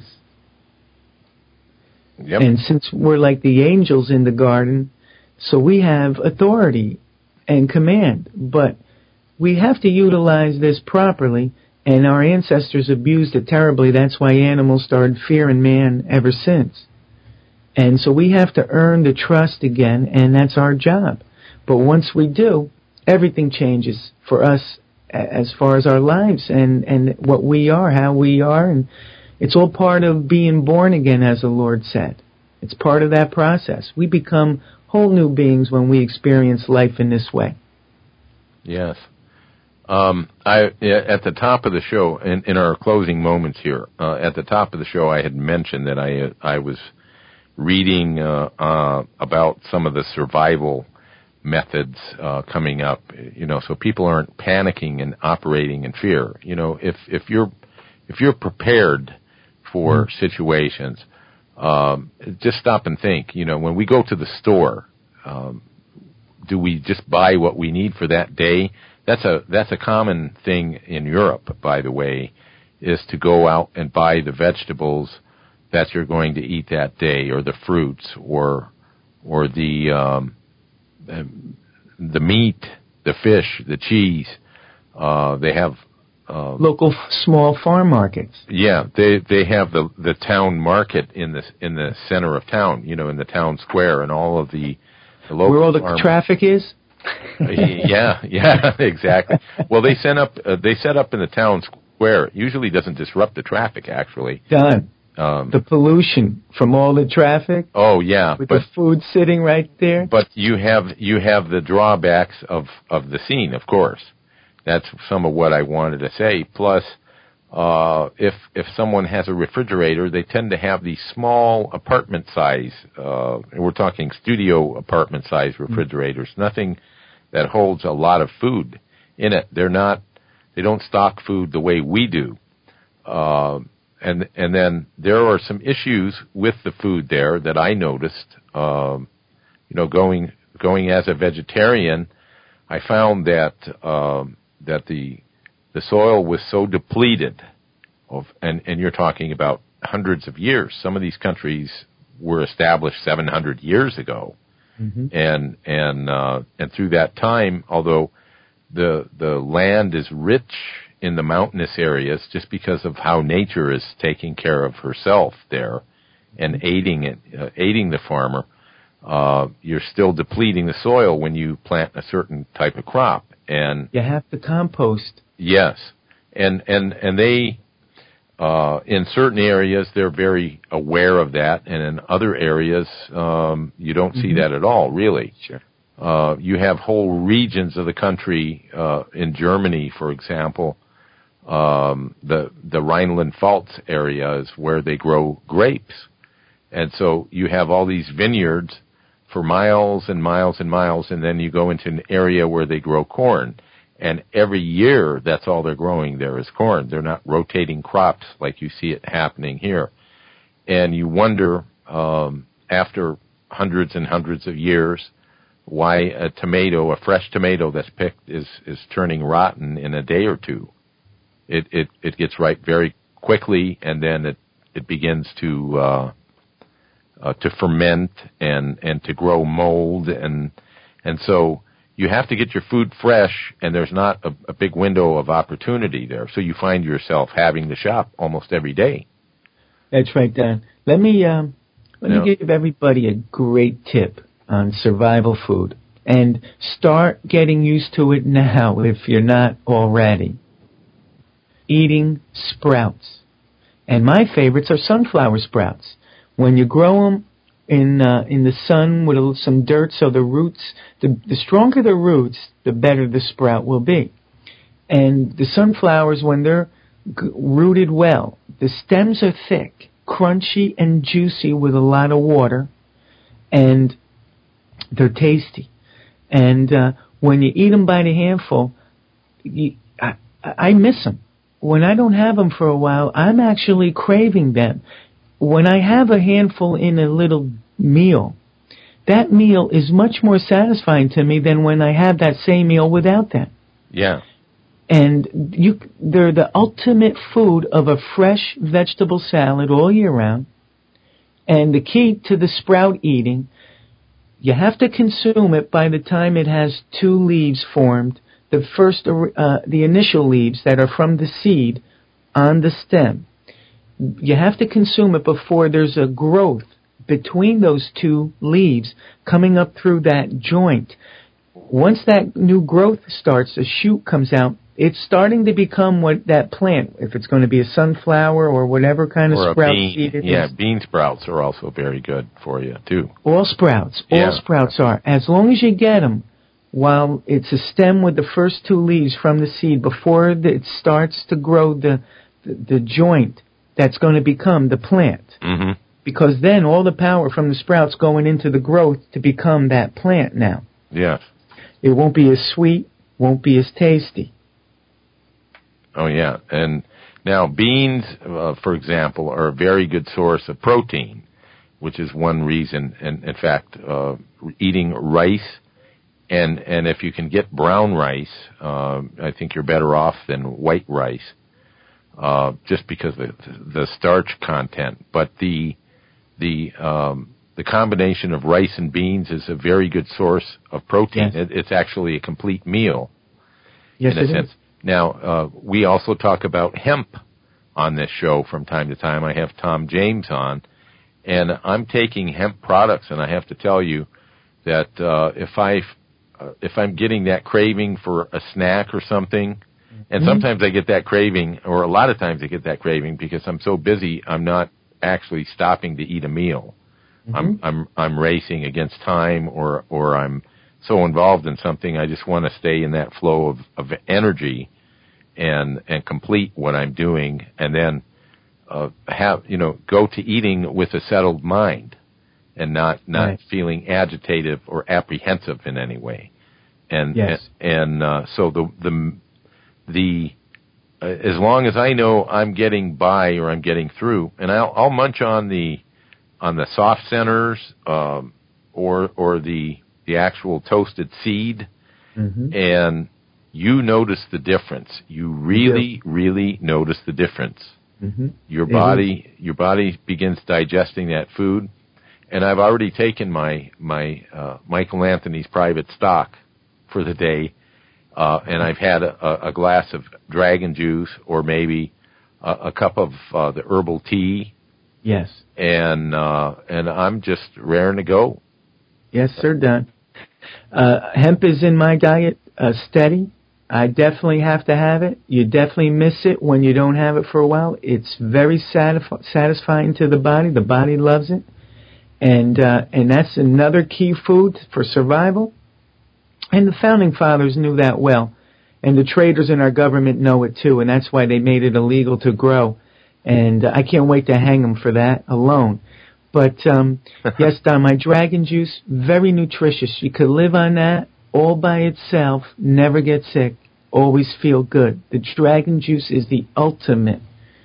S2: Yep.
S3: And since we're like the angels in the garden, so we have authority and command. But we have to utilize this properly, and our ancestors abused it terribly. That's why animals started fearing man ever since. And so we have to earn the trust again, and that's our job. But once we do, everything changes for us as far as our lives and, and what we are, how we are, and it's all part of being born again, as the Lord said. It's part of that process. We become whole new beings when we experience life in this way.
S2: Yes. Um, I at the top of the show, in, in our closing moments here, uh, at the top of the show, I had mentioned that I I was reading uh, uh, about some of the survival methods uh, coming up. You know, so people aren't panicking and operating in fear. You know, if if you're if you're prepared for mm-hmm. situations, um, just stop and think. You know, when we go to the store, um, do we just buy what we need for that day? That's a that's a common thing in Europe, by the way, is to go out and buy the vegetables that you're going to eat that day, or the fruits, or or the um, the meat, the fish, the cheese. Uh, they have Um,
S3: Local f- small farm markets.
S2: Yeah, they they have the the town market in the in the center of town, you know, in the town square, and all of the, the local
S3: where all the
S2: farmers.
S3: traffic is.
S2: yeah, yeah, exactly. Well, they set up uh, they set up in the town square. It usually doesn't disrupt the traffic, actually.
S3: Done.
S2: Um,
S3: the pollution from all the traffic.
S2: Oh yeah,
S3: with
S2: but,
S3: the food sitting right there.
S2: But you have you have the drawbacks of of the scene, of course. That's some of what I wanted to say. Plus, uh, if if someone has a refrigerator, they tend to have these small apartment size. Uh, we're talking studio apartment size refrigerators. Mm-hmm. Nothing that holds a lot of food in it. They're not. They don't stock food the way we do. Uh, and and then there are some issues with the food there that I noticed. Um, you know, going going as a vegetarian, I found that. Um, that the the soil was so depleted of, and, and you're talking about hundreds of years. Some of these countries were established seven hundred years ago. Mm-hmm. And, and, uh, and through that time, although the, the land is rich in the mountainous areas just because of how nature is taking care of herself there and aiding it, uh, aiding the farmer, uh, you're still depleting the soil when you plant a certain type of crop. And
S3: you have to compost.
S2: Yes, and and and they, uh, in certain areas, they're very aware of that, and in other areas, um, you don't mm-hmm. see that at all. Really,
S3: sure.
S2: Uh, you have whole regions of the country uh, in Germany, for example. Um, the the Rhineland-Pfalz area is where they grow grapes, and so you have all these vineyards for miles and miles and miles, and then you go into an area where they grow corn. And every year, that's all they're growing there is corn. They're not rotating crops like you see it happening here. And you wonder, um, after hundreds and hundreds of years, why a tomato, a fresh tomato that's picked, is, is turning rotten in a day or two. It, it, it gets ripe very quickly, and then it, it begins to, uh, Uh, to ferment and, and to grow mold, and and so you have to get your food fresh, and there's not a, a big window of opportunity there. So you find yourself having to shop almost every day.
S3: That's right, Dan. Let me um, let yeah. me give everybody a great tip on survival food, and start getting used to it now if you're not already. Eating sprouts, and my favorites are sunflower sprouts. When you grow them in uh, in the sun with a, some dirt, so the roots, the, the stronger the roots, the better the sprout will be. And the sunflowers, when they're g- rooted well, the stems are thick, crunchy and juicy with a lot of water, and they're tasty. And uh, when you eat them by the handful, you, I, I miss them. When I don't have them for a while, I'm actually craving them. When I have a handful in a little meal, that meal is much more satisfying to me than when I have that same meal without them.
S2: Yeah.
S3: And you, they're the ultimate food of a fresh vegetable salad all year round. And the key to the sprout eating, you have to consume it by the time it has two leaves formed, the first, uh, the initial leaves that are from the seed on the stem. You have to consume it before there's a growth between those two leaves coming up through that joint. Once that new growth starts, a shoot comes out, it's starting to become what that plant, if it's going to be a sunflower or whatever kind of
S2: or
S3: sprout
S2: bean.
S3: seed it
S2: yeah,
S3: is.
S2: Yeah, bean sprouts are also very good for you, too.
S3: All sprouts. All
S2: yeah.
S3: sprouts are. As long as you get them while it's a stem with the first two leaves from the seed, before it starts to grow the, the, the joint that's going to become the plant.
S2: Mm-hmm.
S3: Because then all the power from the sprouts going into the growth to become that plant now.
S2: Yes.
S3: It won't be as sweet, won't be as tasty.
S2: Oh, yeah. And now beans, uh, for example, are a very good source of protein, which is one reason. And in fact, uh, eating rice, and, and if you can get brown rice, uh, I think you're better off than white rice. Uh, just because of the, the starch content, but the the um, the combination of rice and beans is a very good source of protein.
S3: Yes.
S2: It, it's actually a complete meal,
S3: yes,
S2: in a
S3: it
S2: sense.
S3: Is.
S1: Now, uh, we also talk about hemp on this show from time to time. I have Tom James on, and I'm taking hemp products, and I have to tell you that uh, if I uh, if I'm getting that craving for a snack or something, and mm-hmm. sometimes I get that craving, or a lot of times I get that craving because I'm so busy, I'm not actually stopping to eat a meal. Mm-hmm. I'm I'm I'm racing against time, or or I'm so involved in something, I just want to stay in that flow of, of energy and and complete what I'm doing, and then uh, have you know go to eating with a settled mind, and not not right. feeling agitated or apprehensive in any way. And
S3: yes.
S1: and, and uh, so the the the uh, as long as I know I'm getting by or I'm getting through, and I'll, I'll munch on the on the soft centers um, or or the the actual toasted seed, mm-hmm. and you notice the difference. You really, really notice the difference. Mm-hmm. Your body, mm-hmm. your body begins digesting that food, and I've already taken my my uh, Michael Anthony's private stock for the day, uh, and I've had a, a glass of dragon juice or maybe a, a cup of uh, the herbal tea.
S3: Yes,
S1: and uh, and I'm just raring to go.
S3: Yes, sir, Don. Uh, hemp is in my diet uh, steady. I definitely have to have it. You definitely miss it when you don't have it for a while. It's very satisf- satisfying to the body. The body loves it. And uh, and that's another key food for survival. And the Founding Fathers knew that well. And the traders in our government know it too. And that's why they made it illegal to grow. And uh, I can't wait to hang them for that alone. But, um, yes, Don, my dragon juice, very nutritious. You could live on that all by itself, never get sick, always feel good. The dragon juice is the ultimate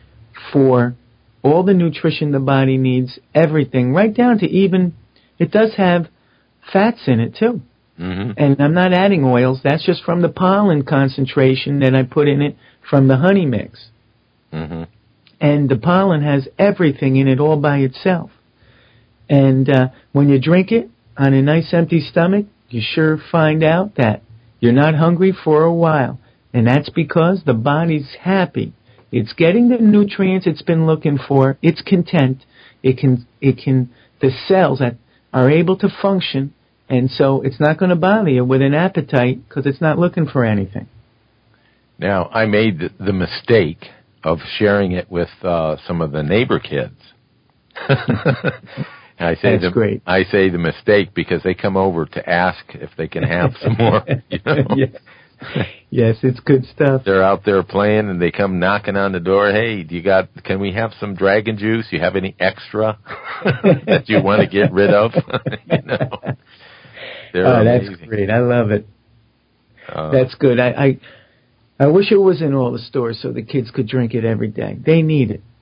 S3: for all the nutrition the body needs, everything, right down to even, it does have fats in it, too. Mm-hmm. And I'm not adding oils. That's just from the pollen concentration that I put in it from the honey mix. Mm-hmm. And the pollen has everything in it all by itself. And uh, when you drink it on a nice empty stomach, you sure find out that you're not hungry for a while. And that's because the body's happy. It's getting the nutrients it's been looking for. It's content. It can, it can, the cells that are able to function. And so it's not going to bother you with an appetite because it's not looking for anything.
S1: Now, I made the, the mistake of sharing it with uh, some of the neighbor kids. I say
S3: That's
S1: the,
S3: great.
S1: I say the mistake because they come over to ask if they can have some more. You know?
S3: Yes. Yes, it's good stuff.
S1: They're out there playing, and they come knocking on the door. Hey, do you got? Can we have some dragon juice? You have any extra that you want to get rid of? You know. They're
S3: oh,
S1: amazing.
S3: That's great. I love it.
S1: Uh,
S3: that's good. I, I I wish it was in all the stores so the kids could drink it every day. They need it.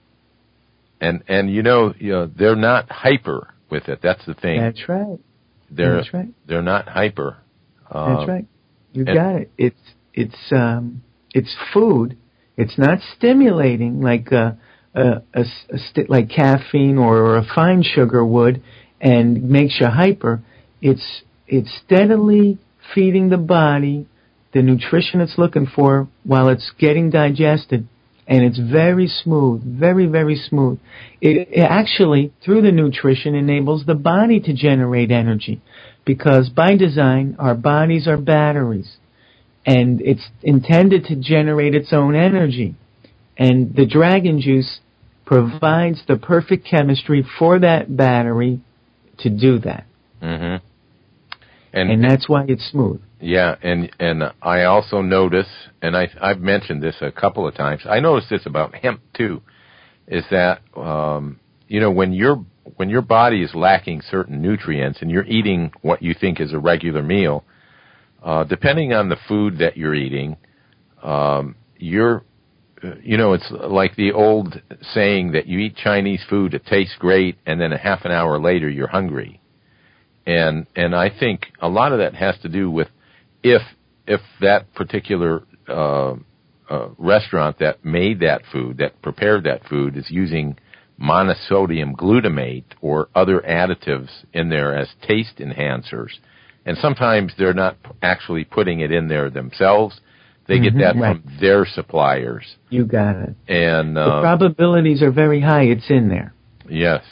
S1: And and you know, you know they're not hyper with it. That's the thing.
S3: That's right.
S1: They're
S3: That's right.
S1: they're not hyper.
S3: Uh, That's right. You got it. It's it's um it's food. It's not stimulating like a, a, a, a st- like caffeine or, or a fine sugar would, and makes you hyper. It's it's steadily feeding the body the nutrition it's looking for while it's getting digested. And it's very smooth, very, very smooth. It, it actually, through the nutrition, enables the body to generate energy. Because by design, our bodies are batteries. And it's intended to generate its own energy. And the dragon juice provides the perfect chemistry for that battery to do that.
S1: Mm-hmm.
S3: And, and that's why it's smooth.
S1: Yeah, and and I also notice, and I, I've mentioned this a couple of times, I notice this about hemp too, is that, um, you know, when your when your body is lacking certain nutrients and you're eating what you think is a regular meal, uh, depending on the food that you're eating, um, you're, you know, it's like the old saying that you eat Chinese food, it tastes great, and then a half an hour later you're hungry. And and I think a lot of that has to do with if if that particular uh, uh, restaurant that made that food, that prepared that food, is using monosodium glutamate or other additives in there as taste enhancers, and sometimes they're not actually putting it in there themselves, They
S3: mm-hmm,
S1: get that
S3: right.
S1: from their suppliers.
S3: You got it.
S1: And uh,
S3: the probabilities are very high. It's in there.
S1: Yes.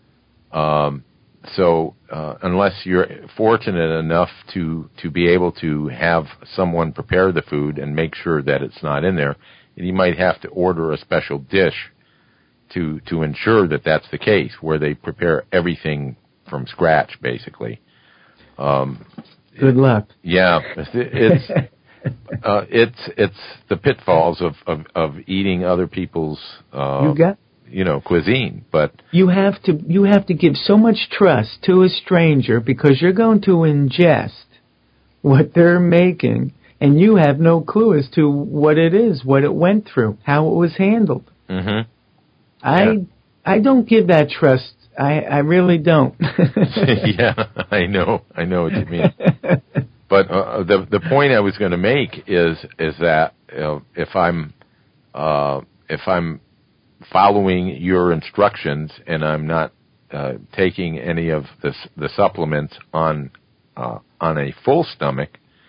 S1: Um, so uh, unless you're fortunate enough to, to be able to have someone prepare the food and make sure that it's not in there, you might have to order a special dish to to ensure that that's the case, where they prepare everything from scratch, basically. Um,
S3: Good luck.
S1: Yeah, it's uh, it's it's the pitfalls of, of, of eating other people's uh,
S3: you got
S1: you know cuisine, but
S3: you have to you have to give so much trust to a stranger because you're going to ingest what they're making, and you have no clue as to what it is, what it went through, how it was handled.
S1: Mm-hmm.
S3: I
S1: yeah.
S3: I don't give that trust. I, I really don't.
S1: Yeah, I know. I know what you mean. But uh, the the point I was going to make is is that you know, if I'm uh, if I'm following your instructions and I'm not uh, taking any of the the supplements on uh, on a full stomach,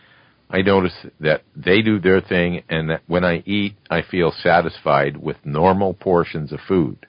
S1: I notice that they do their thing, and that when I eat, I feel satisfied with normal portions of food.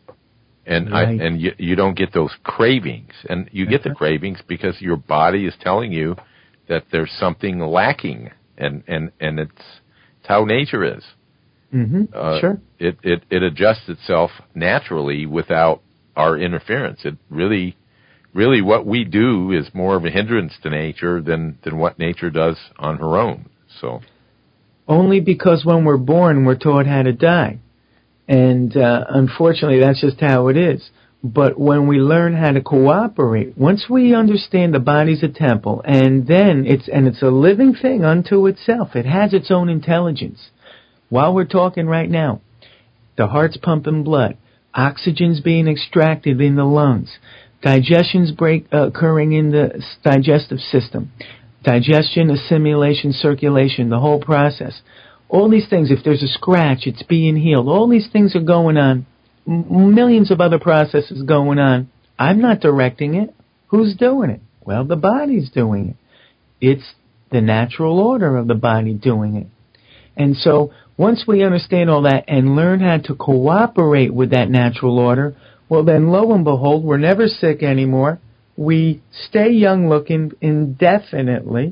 S1: And
S3: right.
S1: I, and you, you don't get those cravings. And you get the cravings because your body is telling you that there's something lacking. And, and, and it's, it's how nature is.
S3: Mm-hmm.
S1: Uh,
S3: sure.
S1: It, it, it adjusts itself naturally without our interference. It really, really what we do is more of a hindrance to nature than, than what nature does on her own. So.
S3: Only because when we're born, we're taught how to die. And uh, unfortunately, that's just how it is. But when we learn how to cooperate, once we understand the body's a temple, and then it's and it's a living thing unto itself. It has its own intelligence. While we're talking right now, the heart's pumping blood, oxygen's being extracted in the lungs, digestion's break, uh, occurring in the digestive system, digestion, assimilation, circulation, the whole process. All these things, if there's a scratch, it's being healed. All these things are going on. M- millions of other processes going on. I'm not directing it. Who's doing it? Well, the body's doing it. It's the natural order of the body doing it. And so once we understand all that and learn how to cooperate with that natural order, well, then lo and behold, we're never sick anymore. We stay young looking indefinitely.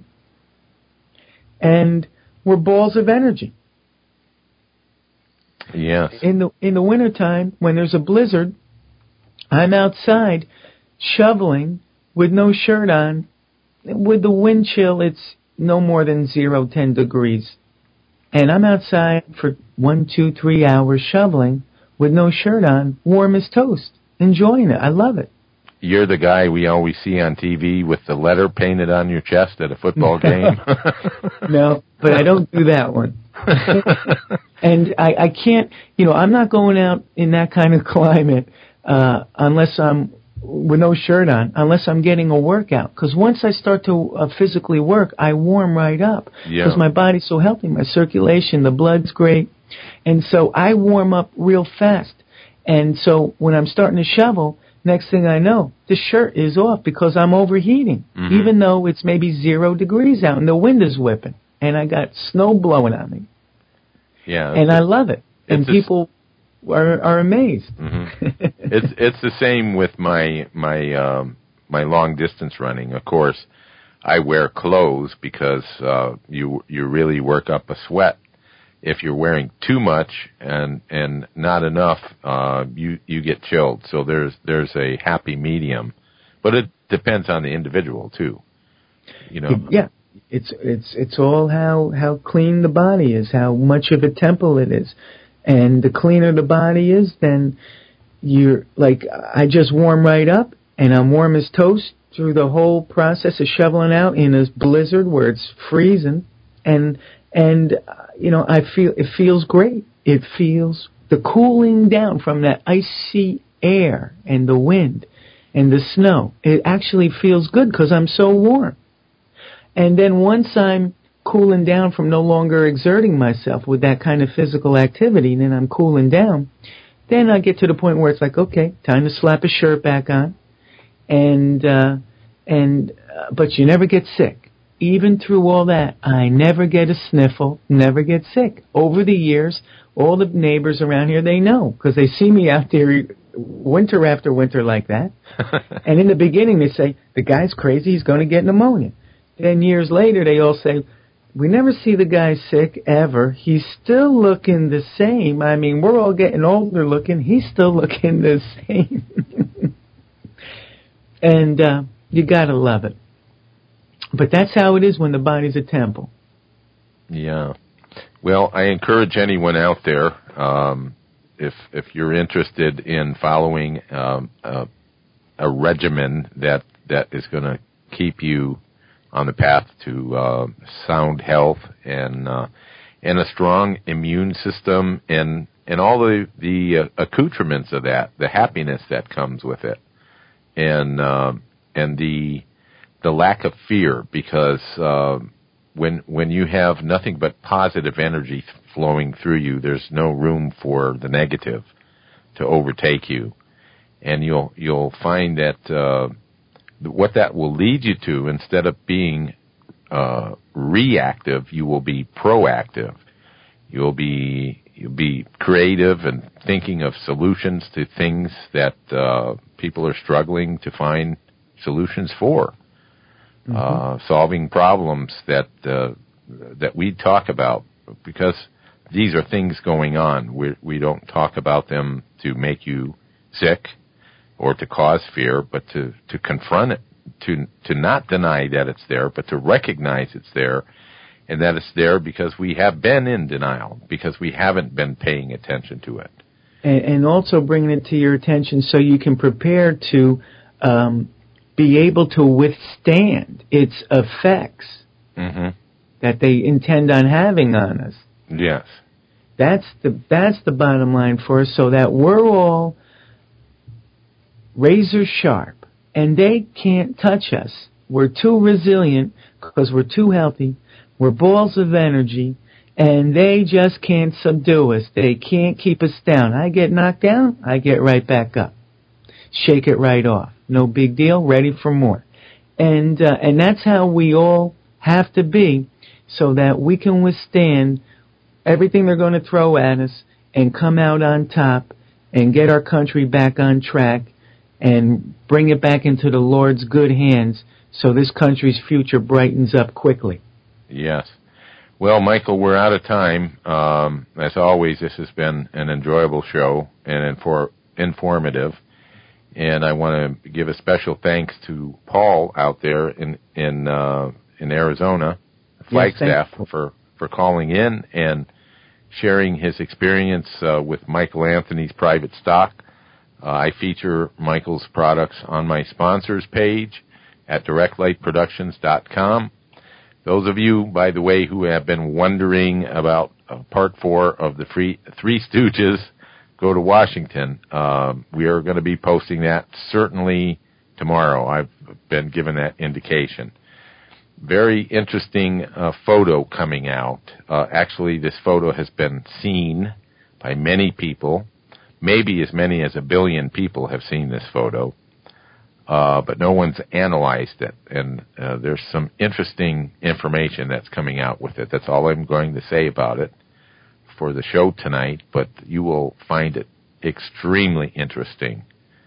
S3: And we're balls of energy.
S1: Yes.
S3: In the in the wintertime, when there's a blizzard, I'm outside shoveling with no shirt on. With the wind chill, it's no more than zero, ten degrees. And I'm outside for one, two, three hours shoveling with no shirt on, warm as toast, enjoying it. I love it.
S1: You're the guy we always see on T V with the letter painted on your chest at a football game.
S3: No, but I don't do that one. And I, I can't, you know, I'm not going out in that kind of climate uh, unless I'm with no shirt on, unless I'm getting a workout. Because once I start to uh, physically work, I warm right up. Because
S1: Yeah.
S3: my body's so healthy, my circulation, the blood's great. And so I warm up real fast. And so when I'm starting to shovel, next thing I know, the shirt is off because I'm overheating,
S1: Mm-hmm.
S3: even though it's maybe zero degrees out and the wind is whipping and I got snow blowing on me.
S1: Yeah.
S3: And I love it. And
S1: a-
S3: people are are amazed.
S1: Mm-hmm. It's it's the same with my my um, my long distance running. Of course, I wear clothes because uh, you you really work up a sweat. If you're wearing too much and and not enough, uh, you you get chilled. So there's there's a happy medium, but it depends on the individual too. You know.
S3: Yeah. It's it's it's all how, how clean the body is, how much of a temple it is. And the cleaner the body is, then you're like, I just warm right up and I'm warm as toast through the whole process of shoveling out in a blizzard where it's freezing. And, and, uh, you know, I feel, it feels great. It feels the cooling down from that icy air and the wind and the snow. It actually feels good because I'm so warm. And then once I'm cooling down from no longer exerting myself with that kind of physical activity, and then I'm cooling down, then I get to the point where it's like, okay, time to slap a shirt back on. And, uh, and, uh, but you never get sick. even through all that, I never get a sniffle, never get sick. Over the years, all the neighbors around here, they know, because they see me out there winter after winter like that. And in the beginning, they say, the guy's crazy, he's going to get pneumonia. Then years later, they all say, we never see the guy sick ever. He's still looking the same. I mean, we're all getting older looking. He's still looking the same. And uh, you got to love it. But that's how it is when the body's a temple.
S2: Yeah. Well, I encourage anyone out there, um, if if you're interested in following um, a, a regimen that that is going to keep you on the path to uh, sound health and uh, and a strong immune system and and all the the uh, accoutrements of that, the happiness that comes with it, and uh, and the the lack of fear, because uh, when when you have nothing but positive energy flowing through you, there's no room for the negative to overtake you, and you'll you'll find that uh, what that will lead you to, instead of being uh, reactive, you will be proactive. You'll be you'll be creative and thinking of solutions to things that uh, people are struggling to find solutions for. Mm-hmm. Uh, solving problems that uh, that we talk about, because these are things going on. We we don't talk about them to make you sick or to cause fear, but to, to confront it, to to not deny that it's there, but to recognize it's there, and that it's there because we have been in denial, because we haven't been paying attention to it.
S3: And, and also bringing it to your attention so you can prepare to um, be able to withstand its effects
S2: mm-hmm.
S3: that they intend on having on us.
S2: Yes.
S3: That's the that's the bottom line for us, so that we're all razor sharp, and they can't touch us. We're too resilient because we're too healthy. We're balls of energy, and they just can't subdue us. They can't keep us down. I get knocked down, I get right back up. Shake it right off. No big deal, ready for more. And uh, and that's how we all have to be, so that we can withstand everything they're going to throw at us and come out on top and get our country back on track and bring it back into the Lord's good hands, so this country's future brightens up quickly.
S2: Yes. Well, Michael, we're out of time. Um, as always, this has been an enjoyable show and infor- informative. And I want to give a special thanks to Paul out there in in uh, in Arizona, Flagstaff, yes, for, for calling in and sharing his experience uh, with Michael Anthony's private stock. Uh, I feature Michael's products on my sponsors page at direct light productions dot com. Those of you, by the way, who have been wondering about uh, part four of the free, Three Stooges, go to Washington. Uh, we are going to be posting that certainly tomorrow. I've been given that indication. Very interesting uh, photo coming out. Uh, actually, this photo has been seen by many people. Maybe as many as a billion people have seen this photo, uh, but no one's analyzed it. And uh, there's some interesting information that's coming out with it. That's all I'm going to say about it for the show tonight, but you will find it extremely interesting.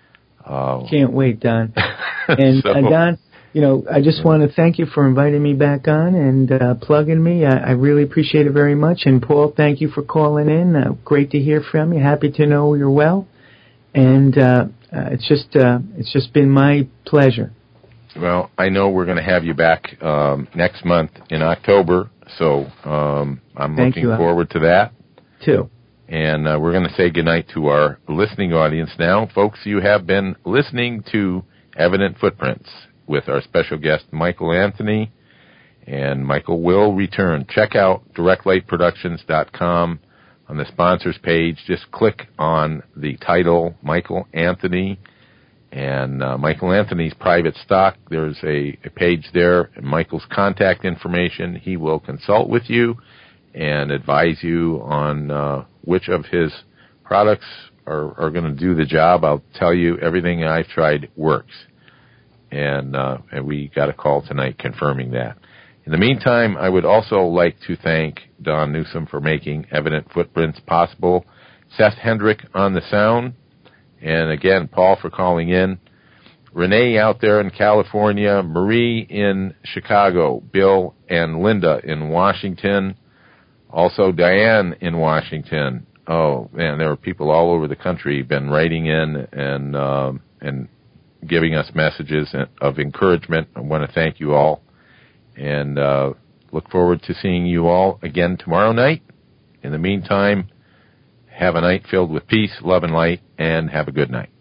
S2: Uh,
S3: Can't wait, Don. And so, uh, Don, you know, I just want to thank you for inviting me back on and uh, plugging me. I, I really appreciate it very much. And Paul, thank you for calling in. Uh, great to hear from you. Happy to know you're well. And uh, uh, it's just uh, it's just been my pleasure.
S2: Well, I know we're going to have you back um, next month in October, so um, I'm
S3: thank
S2: looking
S3: you,
S2: forward to that.
S3: Too.
S2: And uh, we're going to say goodnight to our listening audience now. Folks, you have been listening to Evident Footprints with our special guest, Michael Anthony, and Michael will return. Check out direct light productions dot com. On the sponsors page, just click on the title, Michael Anthony, and uh, Michael Anthony's private stock. There's a, a page there, and Michael's contact information. He will consult with you and advise you on uh, which of his products are, are going to do the job. I'll tell you, everything I've tried works. And uh, and we got a call tonight confirming that.
S1: In the meantime, I would also like to thank Don Newsom for making Evident Footprints possible, Seth Hendrick on the sound, and again, Paul for calling in, Renee out there in California, Marie in Chicago, Bill and Linda in Washington, also Diane in Washington. Oh, man, there are people all over the country been writing in and uh, and giving us messages of encouragement. I want to thank you all, and uh, look forward to seeing you all again tomorrow night. In the meantime, have a night filled with peace, love, and light, and have a good night.